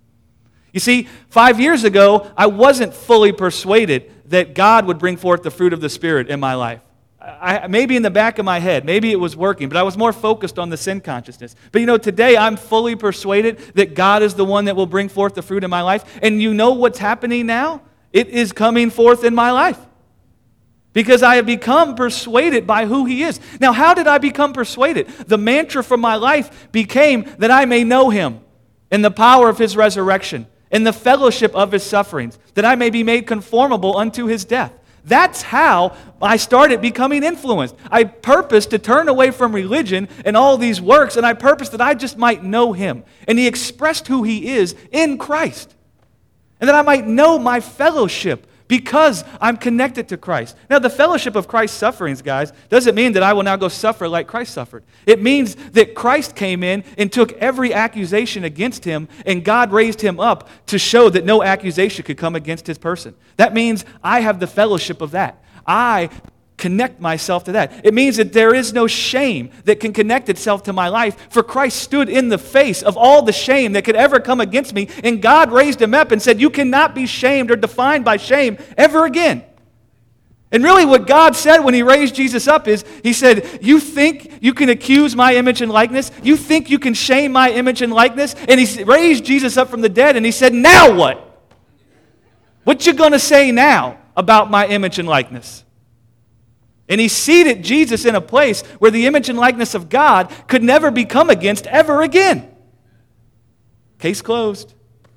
You see, five years ago, I wasn't fully persuaded that God would bring forth the fruit of the Spirit in my life. I, maybe in the back of my head, maybe it was working, but I was more focused on the sin consciousness. But you know, today I'm fully persuaded that God is the one that will bring forth the fruit in my life. And you know what's happening now? It is coming forth in my life. Because I have become persuaded by who He is. Now, how did I become persuaded? The mantra for my life became that I may know Him in the power of His resurrection, in the fellowship of His sufferings, that I may be made conformable unto His death. That's how I started becoming influenced. I purposed to turn away from religion and all these works, and I purposed that I just might know Him. And He expressed who He is in Christ. And that I might know my fellowship because I'm connected to Christ. Now, the fellowship of Christ's sufferings, guys, doesn't mean that I will now go suffer like Christ suffered. It means that Christ came in and took every accusation against Him, and God raised Him up to show that no accusation could come against His person. That means I have the fellowship of that. I connect myself to that. It means that there is no shame that can connect itself to my life, for Christ stood in the face of all the shame that could ever come against me, and God raised Him up and said, you cannot be shamed or defined by shame ever again. And really what God said when He raised Jesus up is, He said, you think you can accuse my image and likeness? You think you can shame my image and likeness? And He raised Jesus up from the dead, and He said, now what? What you going to say now about my image and likeness? And He seated Jesus in a place where the image and likeness of God could never be come against ever again. Case closed.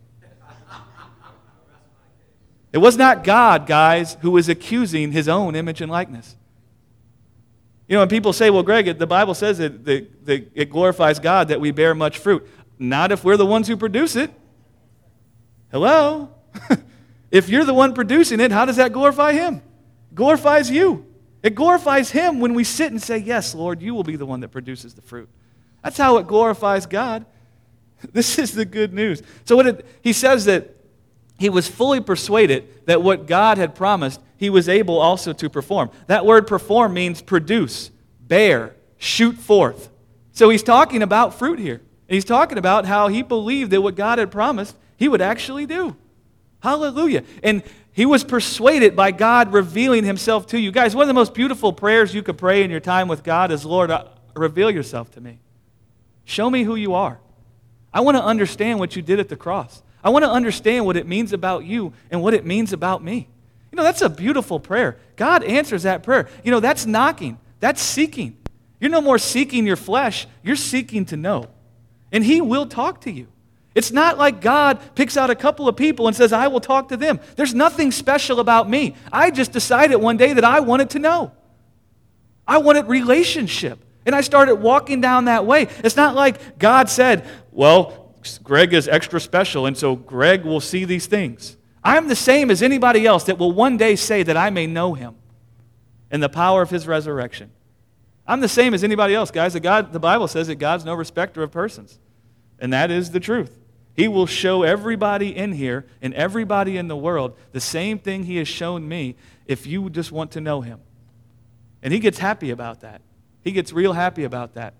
It was not God, guys, who was accusing His own image and likeness. You know, when people say, well, Greg, the Bible says that, that, that it glorifies God that we bear much fruit. Not if we're the ones who produce it. Hello? If you're the one producing it, how does that glorify Him? It glorifies you. It glorifies Him when we sit and say, yes, Lord, you will be the one that produces the fruit. That's how it glorifies God. This is the good news. So what it, he says that he was fully persuaded that what God had promised, He was able also to perform. That word perform means produce, bear, shoot forth. So he's talking about fruit here. And he's talking about how he believed that what God had promised, He would actually do. Hallelujah. And he was persuaded by God revealing Himself to you. Guys, one of the most beautiful prayers you could pray in your time with God is, Lord, reveal Yourself to me. Show me who You are. I want to understand what You did at the cross. I want to understand what it means about You and what it means about me. You know, that's a beautiful prayer. God answers that prayer. You know, that's knocking. That's seeking. You're no more seeking your flesh. You're seeking to know. And He will talk to you. It's not like God picks out a couple of people and says, I will talk to them. There's nothing special about me. I just decided one day that I wanted to know. I wanted relationship. And I started walking down that way. It's not like God said, well, Greg is extra special, and so Greg will see these things. I'm the same as anybody else that will one day say that I may know Him in the power of His resurrection. I'm the same as anybody else, guys. The, God, the Bible says that God's no respecter of persons. And that is the truth. He will show everybody in here and everybody in the world the same thing He has shown me if you just want to know Him. And He gets happy about that. He gets real happy about that.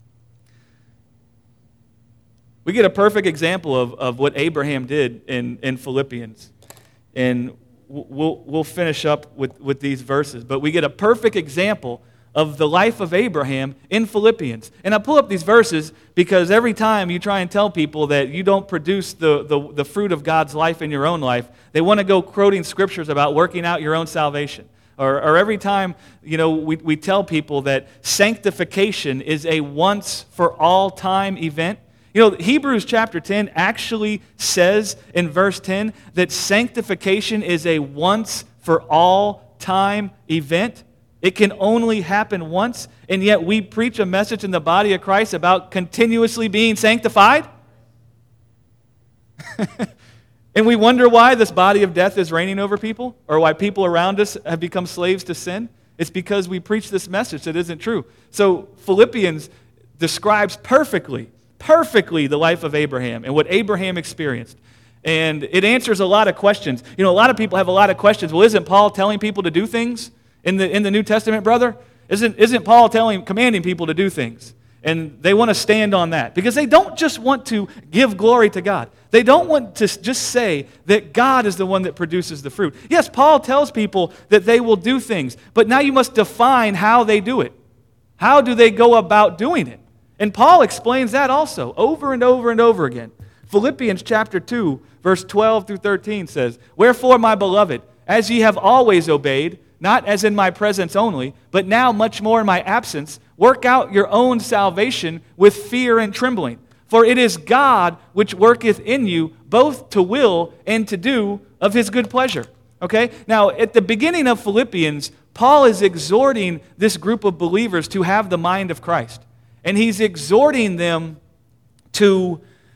We get a perfect example of, of what Abraham did in, in Philippians. And we'll, we'll finish up with, with these verses. But we get a perfect example of the life of Abraham in Philippians. And I pull up these verses because every time you try and tell people that you don't produce the, the, the fruit of God's life in your own life, they want to go quoting scriptures about working out your own salvation. Or, or every time, you know, we, we tell people that sanctification is a once-for-all-time event. You know, Hebrews chapter ten actually says in verse ten that sanctification is a once-for-all-time event. It can only happen once, and yet we preach a message in the body of Christ about continuously being sanctified. And we wonder why this body of death is reigning over people, or why people around us have become slaves to sin. It's because we preach this message that isn't true. So Philippians describes perfectly, perfectly the life of Abraham and what Abraham experienced. And it answers a lot of questions. You know, a lot of people have a lot of questions. Well, isn't Paul telling people to do things in the in the New Testament, brother? Isn't isn't Paul telling, commanding people to do things? And they want to stand on that because they don't just want to give glory to God. They don't want to just say that God is the one that produces the fruit. Yes, Paul tells people that they will do things, but now you must define how they do it. How do they go about doing it? And Paul explains that also over and over and over again. Philippians chapter two, verse twelve through thirteen says, "Wherefore, my beloved, as ye have always obeyed, not as in my presence only, but now much more in my absence, work out your own salvation with fear and trembling. For it is God which worketh in you both to will and to do of his good pleasure." Okay? Now, at the beginning of Philippians, Paul is exhorting this group of believers to have the mind of Christ. And he's exhorting them to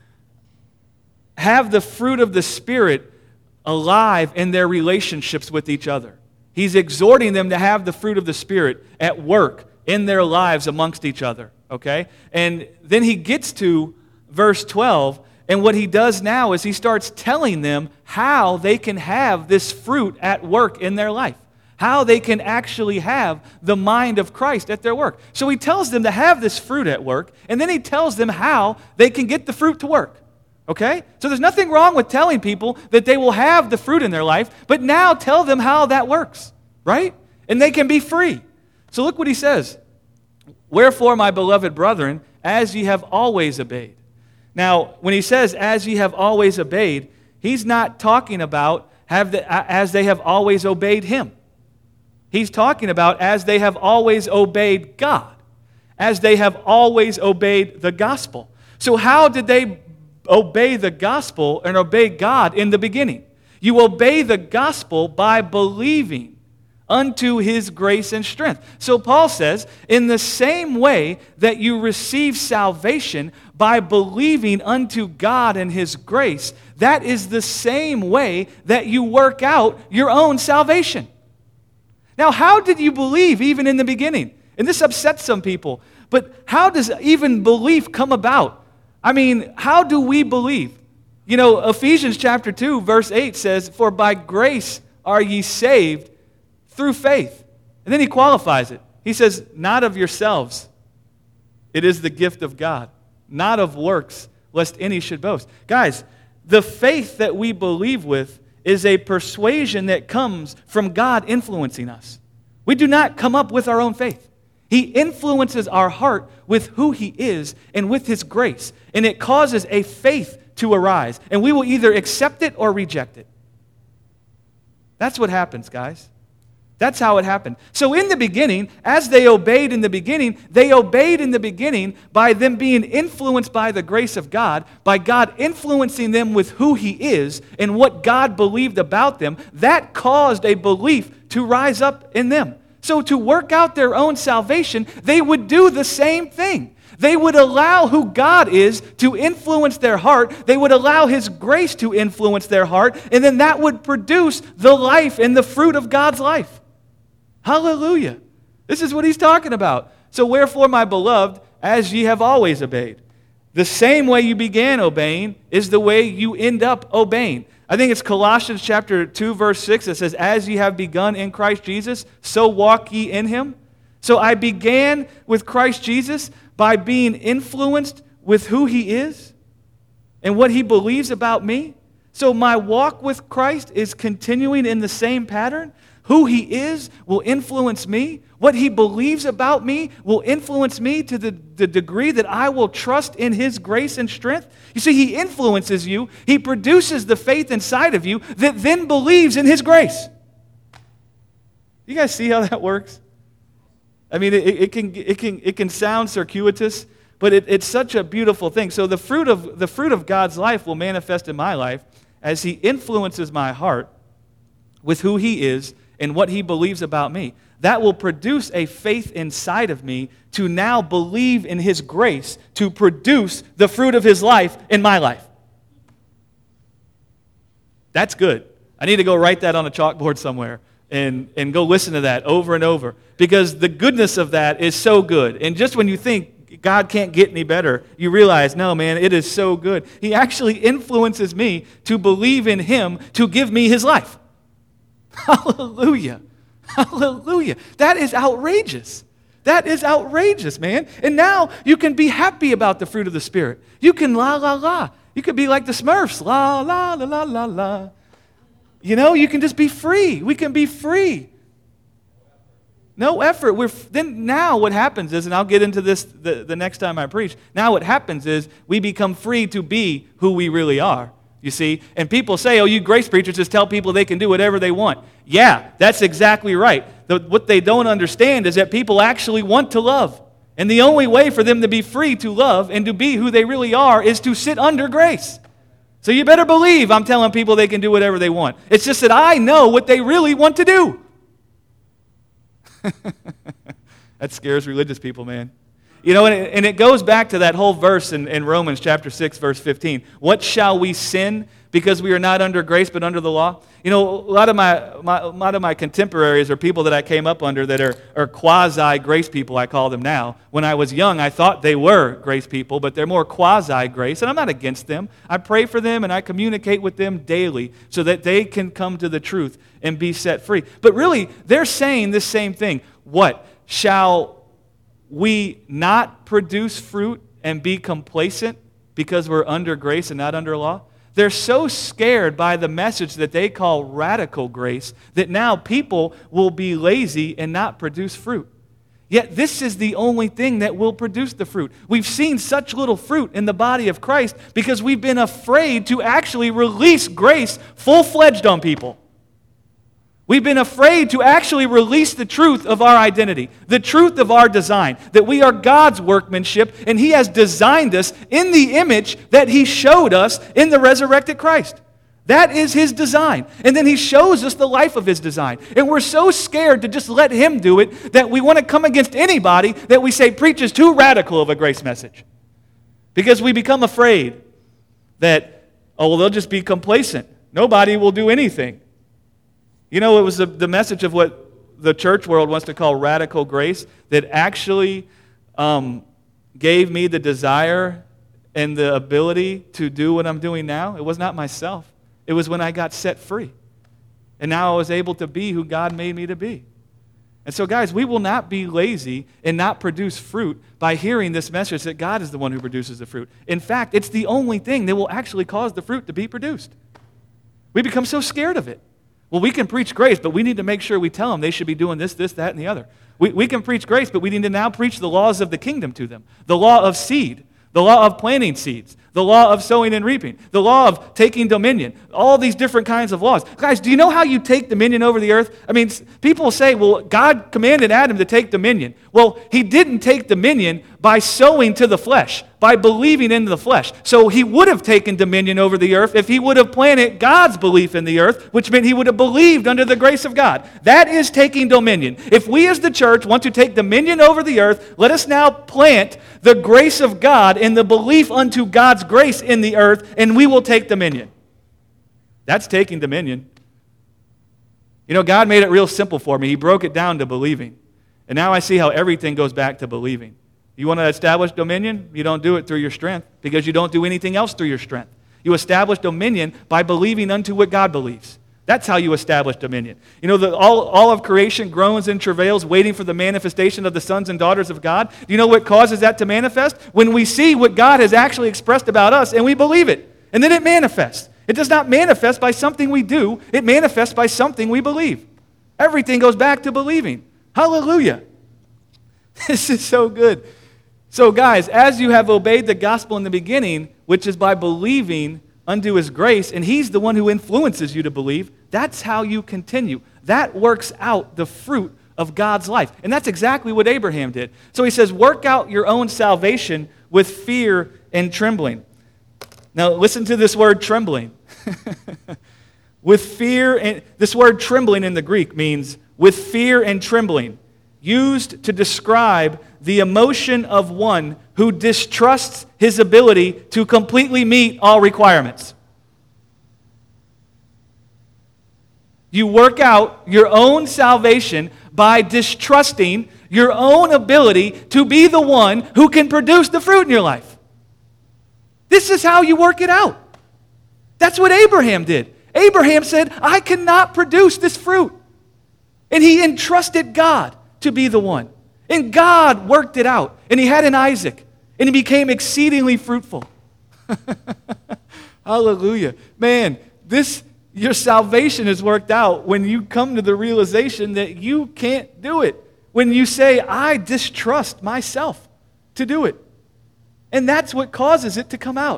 have the fruit of the Spirit alive in their relationships with each other. He's exhorting them to have the fruit of the Spirit at work in their lives amongst each other, okay? And then he gets to verse twelve, and what he does now is he starts telling them how they can have this fruit at work in their life, how they can actually have the mind of Christ at their work. So he tells them to have this fruit at work, and then he tells them how they can get the fruit to work. Okay? So there's nothing wrong with telling people that they will have the fruit in their life, but now tell them how that works, right? And they can be free. So look what he says. "Wherefore, my beloved brethren, as ye have always obeyed." Now, when he says, "as ye have always obeyed," he's not talking about have the, as they have always obeyed him. He's talking about as they have always obeyed God, as they have always obeyed the gospel. So how did they obey the gospel and obey God in the beginning? You obey the gospel by believing unto his grace and strength. So Paul says, in the same way that you receive salvation by believing unto God and his grace, that is the same way that you work out your own salvation. Now, how did you believe even in the beginning? And this upsets some people, but how does even belief come about? I mean, how do we believe? You know, Ephesians chapter two, verse eight says, "For by grace are ye saved through faith." And then he qualifies it. He says, "Not of yourselves. It is the gift of God. Not of works, lest any should boast." Guys, the faith that we believe with is a persuasion that comes from God influencing us. We do not come up with our own faith. He influences our heart with who he is and with his grace. And it causes a faith to arise. And we will either accept it or reject it. That's what happens, guys. That's how it happened. So in the beginning, as they obeyed in the beginning, they obeyed in the beginning by them being influenced by the grace of God, by God influencing them with who he is and what God believed about them. That caused a belief to rise up in them. So to work out their own salvation, they would do the same thing. They would allow who God is to influence their heart. They would allow his grace to influence their heart, and then that would produce the life and the fruit of God's life. Hallelujah. This is what he's talking about. So wherefore, my beloved, as ye have always obeyed. The same way you began obeying is the way you end up obeying. I think it's Colossians chapter two, verse six that says, "As ye have begun in Christ Jesus, so walk ye in him." So I began with Christ Jesus by being influenced with who he is and what he believes about me. So my walk with Christ is continuing in the same pattern. Who he is will influence me. What he believes about me will influence me to the, the degree that I will trust in his grace and strength. You see, he influences you. He produces the faith inside of you that then believes in his grace. You guys see how that works? I mean, it, it, can, it, can, it can sound circuitous, but it, it's such a beautiful thing. So the fruit of, the fruit of God's life will manifest in my life as he influences my heart with who he is and what he believes about me. That will produce a faith inside of me to now believe in his grace to produce the fruit of his life in my life. That's good. I need to go write that on a chalkboard somewhere and, and go listen to that over and over, because the goodness of that is so good. And just when you think God can't get any better, you realize, no, man, it is so good. He actually influences me to believe in him to give me his life. Hallelujah. Hallelujah. That is outrageous. That is outrageous, man. And now you can be happy about the fruit of the Spirit. You can la, la, la. You could be like the Smurfs. La, la, la, la, la, la. You know, you can just be free. We can be free. No effort. We're then now what happens is, and I'll get into this the, the next time I preach. Now what happens is we become free to be who we really are. You see? And people say, oh, you grace preachers just tell people they can do whatever they want. Yeah, that's exactly right. The, what they don't understand is that people actually want to love. And the only way for them to be free to love and to be who they really are is to sit under grace. So you better believe I'm telling people they can do whatever they want. It's just that I know what they really want to do. That scares religious people, man. You know, and it, and it goes back to that whole verse in, in Romans chapter six, verse fifteen. What shall we sin because we are not under grace but under the law? You know, a lot of my, my, a lot of my contemporaries are people that I came up under that are, are quasi-grace people, I call them now. When I was young, I thought they were grace people, but they're more quasi-grace, and I'm not against them. I pray for them, and I communicate with them daily so that they can come to the truth and be set free. But really, they're saying this same thing. What? Shall we not produce fruit and be complacent because we're under grace and not under law? They're so scared by the message that they call radical grace that now people will be lazy and not produce fruit. Yet this is the only thing that will produce the fruit. We've seen such little fruit in the body of Christ because we've been afraid to actually release grace full-fledged on people. We've been afraid to actually release the truth of our identity, the truth of our design, that we are God's workmanship, and He has designed us in the image that He showed us in the resurrected Christ. That is His design. And then He shows us the life of His design. And we're so scared to just let Him do it that we want to come against anybody that we say preaches too radical of a grace message. Because we become afraid that, oh, well, they'll just be complacent. Nobody will do anything. You know, it was the, the message of what the church world wants to call radical grace that actually um, gave me the desire and the ability to do what I'm doing now. It was not myself. It was when I got set free. And now I was able to be who God made me to be. And so, guys, we will not be lazy and not produce fruit by hearing this message that God is the one who produces the fruit. In fact, it's the only thing that will actually cause the fruit to be produced. We become so scared of it. Well, we can preach grace, but we need to make sure we tell them they should be doing this, this, that, and the other. We, we can preach grace, but we need to now preach the laws of the kingdom to them. The law of seed, the law of planting seeds, the law of sowing and reaping, the law of taking dominion, all these different kinds of laws. Guys, do you know how you take dominion over the earth? I mean, people say, well, God commanded Adam to take dominion. Well, he didn't take dominion by sowing to the flesh, by believing in the flesh. So he would have taken dominion over the earth if he would have planted God's belief in the earth, which meant he would have believed under the grace of God. That is taking dominion. If we as the church want to take dominion over the earth, let us now plant the grace of God in the belief unto God's grace in the earth, and we will take dominion. That's taking dominion. You know, God made it real simple for me. He broke it down to believing. And now I see how everything goes back to believing. You want to establish dominion? You don't do it through your strength because you don't do anything else through your strength. You establish dominion by believing unto what God believes. That's how you establish dominion. You know, the, all, all of creation groans and travails waiting for the manifestation of the sons and daughters of God. Do you know what causes that to manifest? When we see what God has actually expressed about us and we believe it. And then it manifests. It does not manifest by something we do. It manifests by something we believe. Everything goes back to believing. Hallelujah. This is so good. So guys, as you have obeyed the gospel in the beginning, which is by believing unto His grace, and He's the one who influences you to believe, that's how you continue. That works out the fruit of God's life. And that's exactly what Abraham did. So he says, work out your own salvation with fear and trembling. Now listen to this word trembling. With fear, and this word trembling in the Greek means with fear and trembling, used to describe the emotion of one who distrusts his ability to completely meet all requirements. You work out your own salvation by distrusting your own ability to be the one who can produce the fruit in your life. This is how you work it out. That's what Abraham did. Abraham said, I cannot produce this fruit. And he entrusted God to be the one. And God worked it out. And he had an Isaac. And he became exceedingly fruitful. Hallelujah. Man, this, your salvation is worked out when you come to the realization that you can't do it. When you say, I distrust myself to do it. And that's what causes it to come out.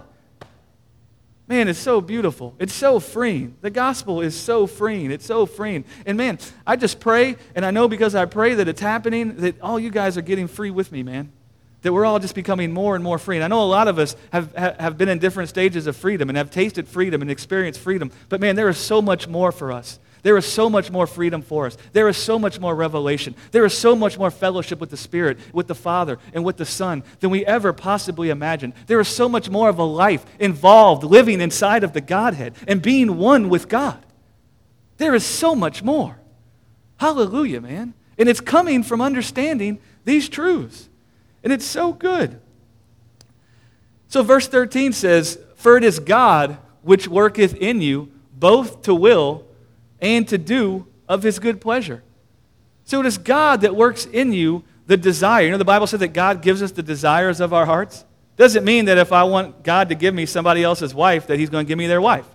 Man, it's so beautiful. It's so freeing. The gospel is so freeing. It's so freeing. And man, I just pray, and I know because I pray that it's happening, that all you guys are getting free with me, man. That we're all just becoming more and more free. And I know a lot of us have, have been in different stages of freedom and have tasted freedom and experienced freedom. But man, there is so much more for us. There is so much more freedom for us. There is so much more revelation. There is so much more fellowship with the Spirit, with the Father, and with the Son than we ever possibly imagined. There is so much more of a life involved living inside of the Godhead and being one with God. There is so much more. Hallelujah, man. And it's coming from understanding these truths. And it's so good. So verse thirteen says, for it is God which worketh in you both to will and to do of his good pleasure. So it is God that works in you the desire. You know, the Bible said that God gives us the desires of our hearts. Doesn't mean that if I want God to give me somebody else's wife, that he's going to give me their wife.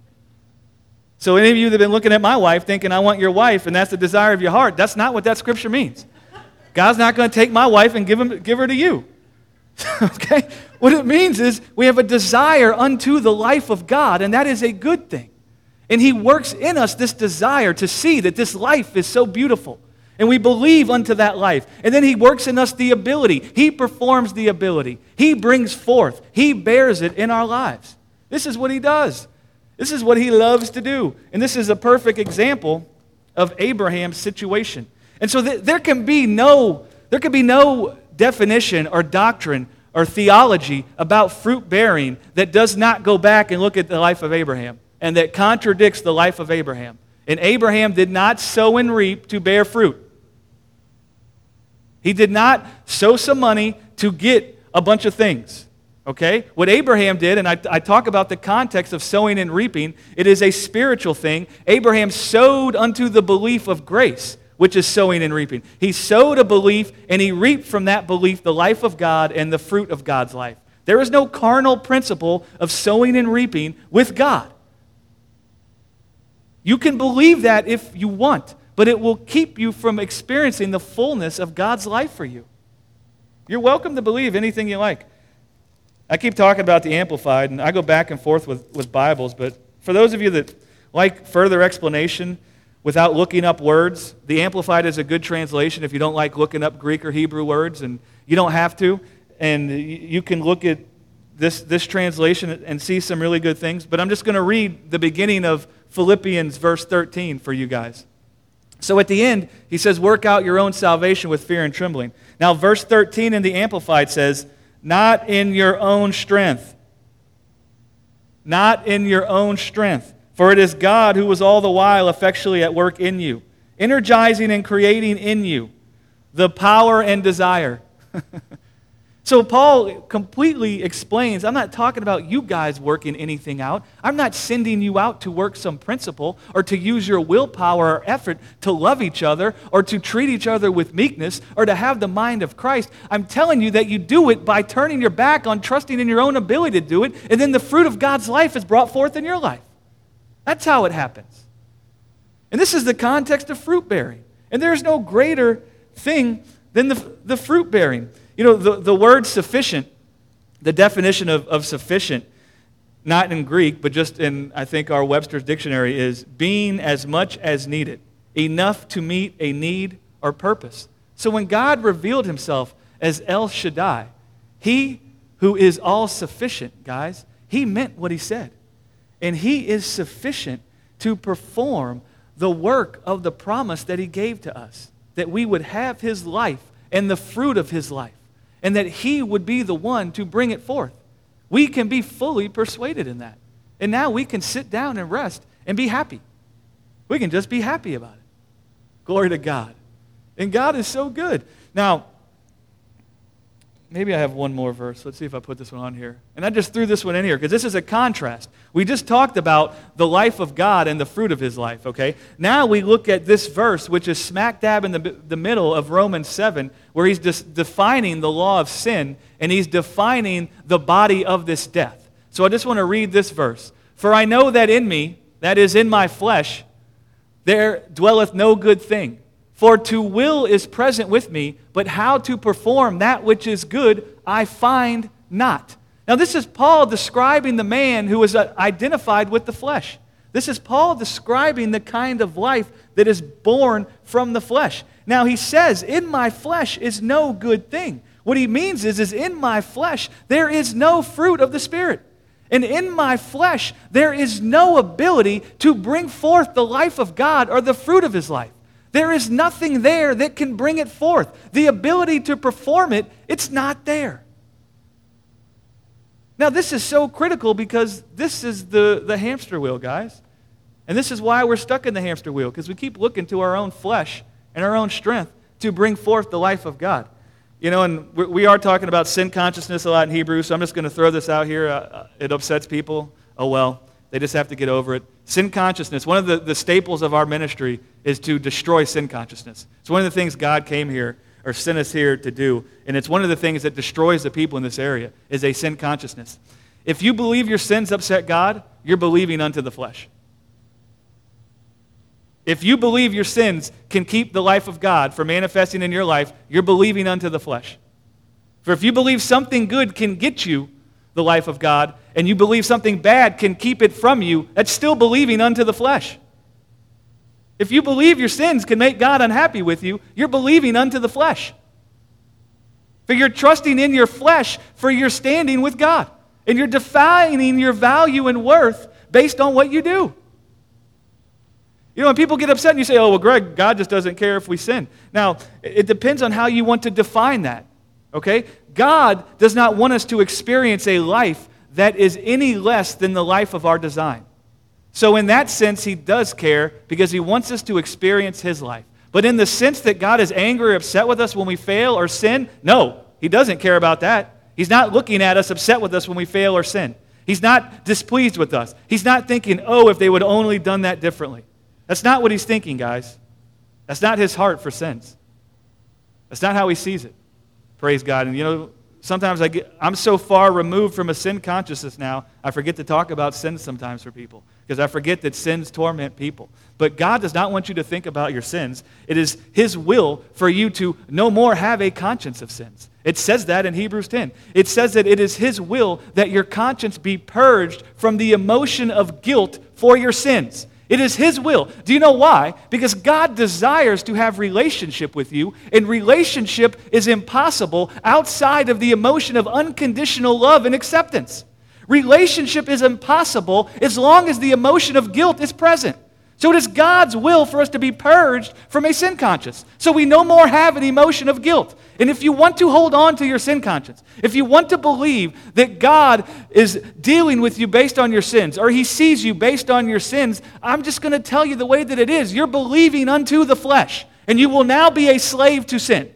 So any of you that have been looking at my wife thinking, I want your wife, and that's the desire of your heart, that's not what that scripture means. God's not going to take my wife and give, him, give her to you. Okay? What it means is we have a desire unto the life of God, and that is a good thing. And he works in us this desire to see that this life is so beautiful. And we believe unto that life. And then he works in us the ability. He performs the ability. He brings forth. He bears it in our lives. This is what he does. This is what he loves to do. And this is a perfect example of Abraham's situation. And so th- there can be no, there can be no definition or doctrine or theology about fruit bearing that does not go back and look at the life of Abraham. And that contradicts the life of Abraham. And Abraham did not sow and reap to bear fruit. He did not sow some money to get a bunch of things. Okay? What Abraham did, and I, I talk about the context of sowing and reaping, it is a spiritual thing. Abraham sowed unto the belief of grace, which is sowing and reaping. He sowed a belief, and he reaped from that belief the life of God and the fruit of God's life. There is no carnal principle of sowing and reaping with God. You can believe that if you want, but it will keep you from experiencing the fullness of God's life for you. You're welcome to believe anything you like. I keep talking about the Amplified, and I go back and forth with, with Bibles, but for those of you that like further explanation without looking up words, the Amplified is a good translation if you don't like looking up Greek or Hebrew words, and you don't have to, and you can look at this, this translation and see some really good things, but I'm just going to read the beginning of Philippians verse thirteen for you guys. So at the end, he says, work out your own salvation with fear and trembling. Now verse thirteen in the Amplified says, not in your own strength. Not in your own strength. For it is God who was all the while effectually at work in you, energizing and creating in you the power and desire. So Paul completely explains, I'm not talking about you guys working anything out. I'm not sending you out to work some principle or to use your willpower or effort to love each other or to treat each other with meekness or to have the mind of Christ. I'm telling you that you do it by turning your back on trusting in your own ability to do it, and then the fruit of God's life is brought forth in your life. That's how it happens. And this is the context of fruit bearing. And there's no greater thing than the, the fruit bearing. You know, the, the word sufficient, the definition of, of sufficient, not in Greek, but just in, I think, our Webster's dictionary, is being as much as needed, enough to meet a need or purpose. So when God revealed himself as El Shaddai, he who is all sufficient, guys, he meant what he said. And he is sufficient to perform the work of the promise that he gave to us, that we would have his life and the fruit of his life, and that he would be the one to bring it forth. We can be fully persuaded in that. And now we can sit down and rest and be happy. We can just be happy about it. Glory to God. And God is so good. Now, maybe I have one more verse. Let's see if I put this one on here. And I just threw this one in here because this is a contrast. We just talked about the life of God and the fruit of his life, okay? Now we look at this verse, which is smack dab in the, the middle of Romans seven, where he's just defining the law of sin, and he's defining the body of this death. So I just want to read this verse. For I know that in me, that is in my flesh, there dwelleth no good thing. For to will is present with me, but how to perform that which is good I find not. Now this is Paul describing the man who is identified with the flesh. This is Paul describing the kind of life that is born from the flesh. Now he says, in my flesh is no good thing. What he means is, is in my flesh there is no fruit of the Spirit. And in my flesh there is no ability to bring forth the life of God or the fruit of his life. There is nothing there that can bring it forth. The ability to perform it, it's not there. Now, this is so critical because this is the, the hamster wheel, guys. And this is why we're stuck in the hamster wheel, because we keep looking to our own flesh and our own strength to bring forth the life of God. You know, and we are talking about sin consciousness a lot in Hebrews, so I'm just going to throw this out here. Uh, it upsets people. Oh, well. They just have to get over it. Sin consciousness, one of the, the staples of our ministry is to destroy sin consciousness. It's one of the things God came here, or sent us here to do, and it's one of the things that destroys the people in this area, is a sin consciousness. If you believe your sins upset God, you're believing unto the flesh. If you believe your sins can keep the life of God from manifesting in your life, you're believing unto the flesh. For if you believe something good can get you the life of God, and you believe something bad can keep it from you, that's still believing unto the flesh. If you believe your sins can make God unhappy with you, you're believing unto the flesh. For you're trusting in your flesh for your standing with God. And you're defining your value and worth based on what you do. You know, when people get upset and you say, oh, well, Greg, God just doesn't care if we sin. Now, it depends on how you want to define that. Okay? God does not want us to experience a life that is any less than the life of our design. So in that sense, he does care because he wants us to experience his life. But in the sense that God is angry or upset with us when we fail or sin, no, he doesn't care about that. He's not looking at us upset with us when we fail or sin. He's not displeased with us. He's not thinking, oh, if they would only done that differently. That's not what he's thinking, guys. That's not his heart for sins. That's not how he sees it. Praise God. And you know, sometimes I get, I'm so far removed from a sin consciousness now, I forget to talk about sin sometimes for people. Because I forget that sins torment people. But God does not want you to think about your sins. It is his will for you to no more have a conscience of sins. It says that in Hebrews ten. It says that it is his will that your conscience be purged from the emotion of guilt for your sins. It is his will. Do you know why? Because God desires to have relationship with you, and relationship is impossible outside of the emotion of unconditional love and acceptance. Relationship is impossible as long as the emotion of guilt is present. So it is God's will for us to be purged from a sin conscience. So we no more have an emotion of guilt. And if you want to hold on to your sin conscience, if you want to believe that God is dealing with you based on your sins, or he sees you based on your sins, I'm just going to tell you the way that it is. You're believing unto the flesh, and you will now be a slave to sin.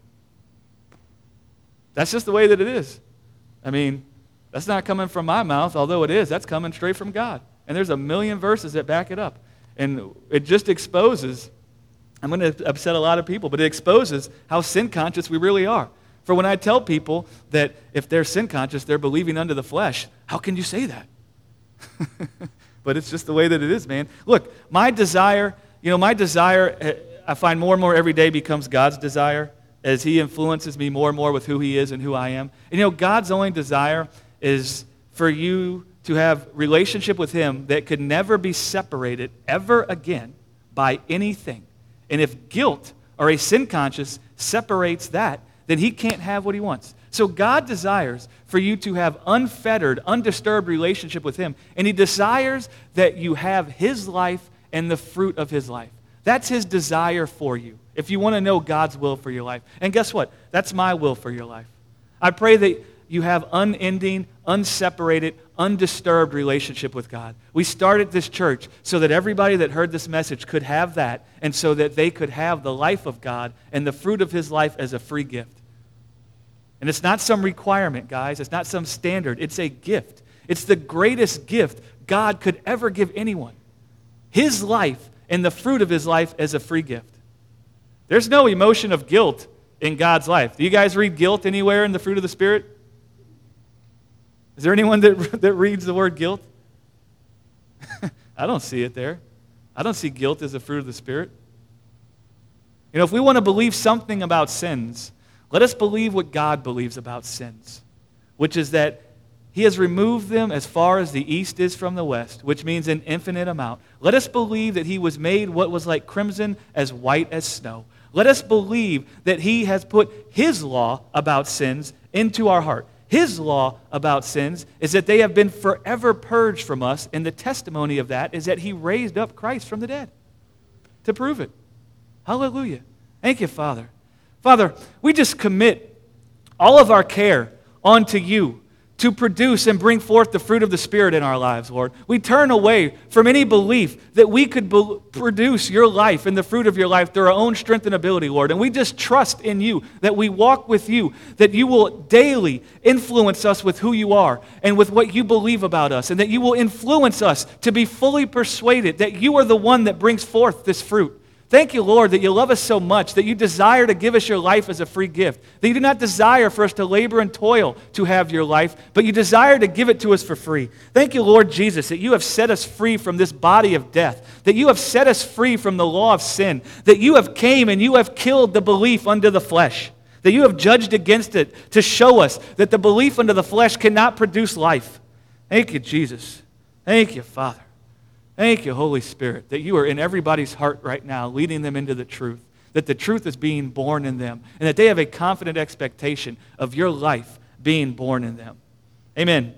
That's just the way that it is. I mean, that's not coming from my mouth, although it is. That's coming straight from God. And there's a million verses that back it up. And it just exposes, I'm going to upset a lot of people, but it exposes how sin conscious we really are. For when I tell people that if they're sin conscious, they're believing unto the flesh, how can you say that? But it's just the way that it is, man. Look, my desire, you know, my desire, I find more and more every day becomes God's desire as he influences me more and more with who he is and who I am. And you know, God's only desire is for you to have relationship with him that could never be separated ever again by anything. And if guilt or a sin conscience separates that, then he can't have what he wants. So God desires for you to have unfettered, undisturbed relationship with him. And he desires that you have his life and the fruit of his life. That's his desire for you, if you want to know God's will for your life. And guess what? That's my will for your life. I pray that you have unending, unseparated, undisturbed relationship with God. We started this church so that everybody that heard this message could have that, and so that they could have the life of God and the fruit of his life as a free gift. And it's not some requirement, guys. It's not some standard. It's a gift. It's the greatest gift God could ever give anyone. His life and the fruit of his life as a free gift. There's no emotion of guilt in God's life. Do you guys read guilt anywhere in the fruit of the Spirit? Is there anyone that, that reads the word guilt? I don't see it there. I don't see guilt as a fruit of the Spirit. You know, if we want to believe something about sins, let us believe what God believes about sins, which is that he has removed them as far as the east is from the west, which means an infinite amount. Let us believe that he was made what was like crimson as white as snow. Let us believe that he has put his law about sins into our heart. His law about sins is that they have been forever purged from us, and the testimony of that is that he raised up Christ from the dead to prove it. Hallelujah. Thank you, Father. Father, we just commit all of our care onto you to produce and bring forth the fruit of the Spirit in our lives, Lord. We turn away from any belief that we could be- produce your life and the fruit of your life through our own strength and ability, Lord. And we just trust in you, that we walk with you, that you will daily influence us with who you are and with what you believe about us, and that you will influence us to be fully persuaded that you are the one that brings forth this fruit. Thank you, Lord, that you love us so much, that you desire to give us your life as a free gift, that you do not desire for us to labor and toil to have your life, but you desire to give it to us for free. Thank you, Lord Jesus, that you have set us free from this body of death, that you have set us free from the law of sin, that you have came and you have killed the belief unto the flesh, that you have judged against it to show us that the belief unto the flesh cannot produce life. Thank you, Jesus. Thank you, Father. Thank you, Holy Spirit, that you are in everybody's heart right now, leading them into the truth, that the truth is being born in them, and that they have a confident expectation of your life being born in them. Amen.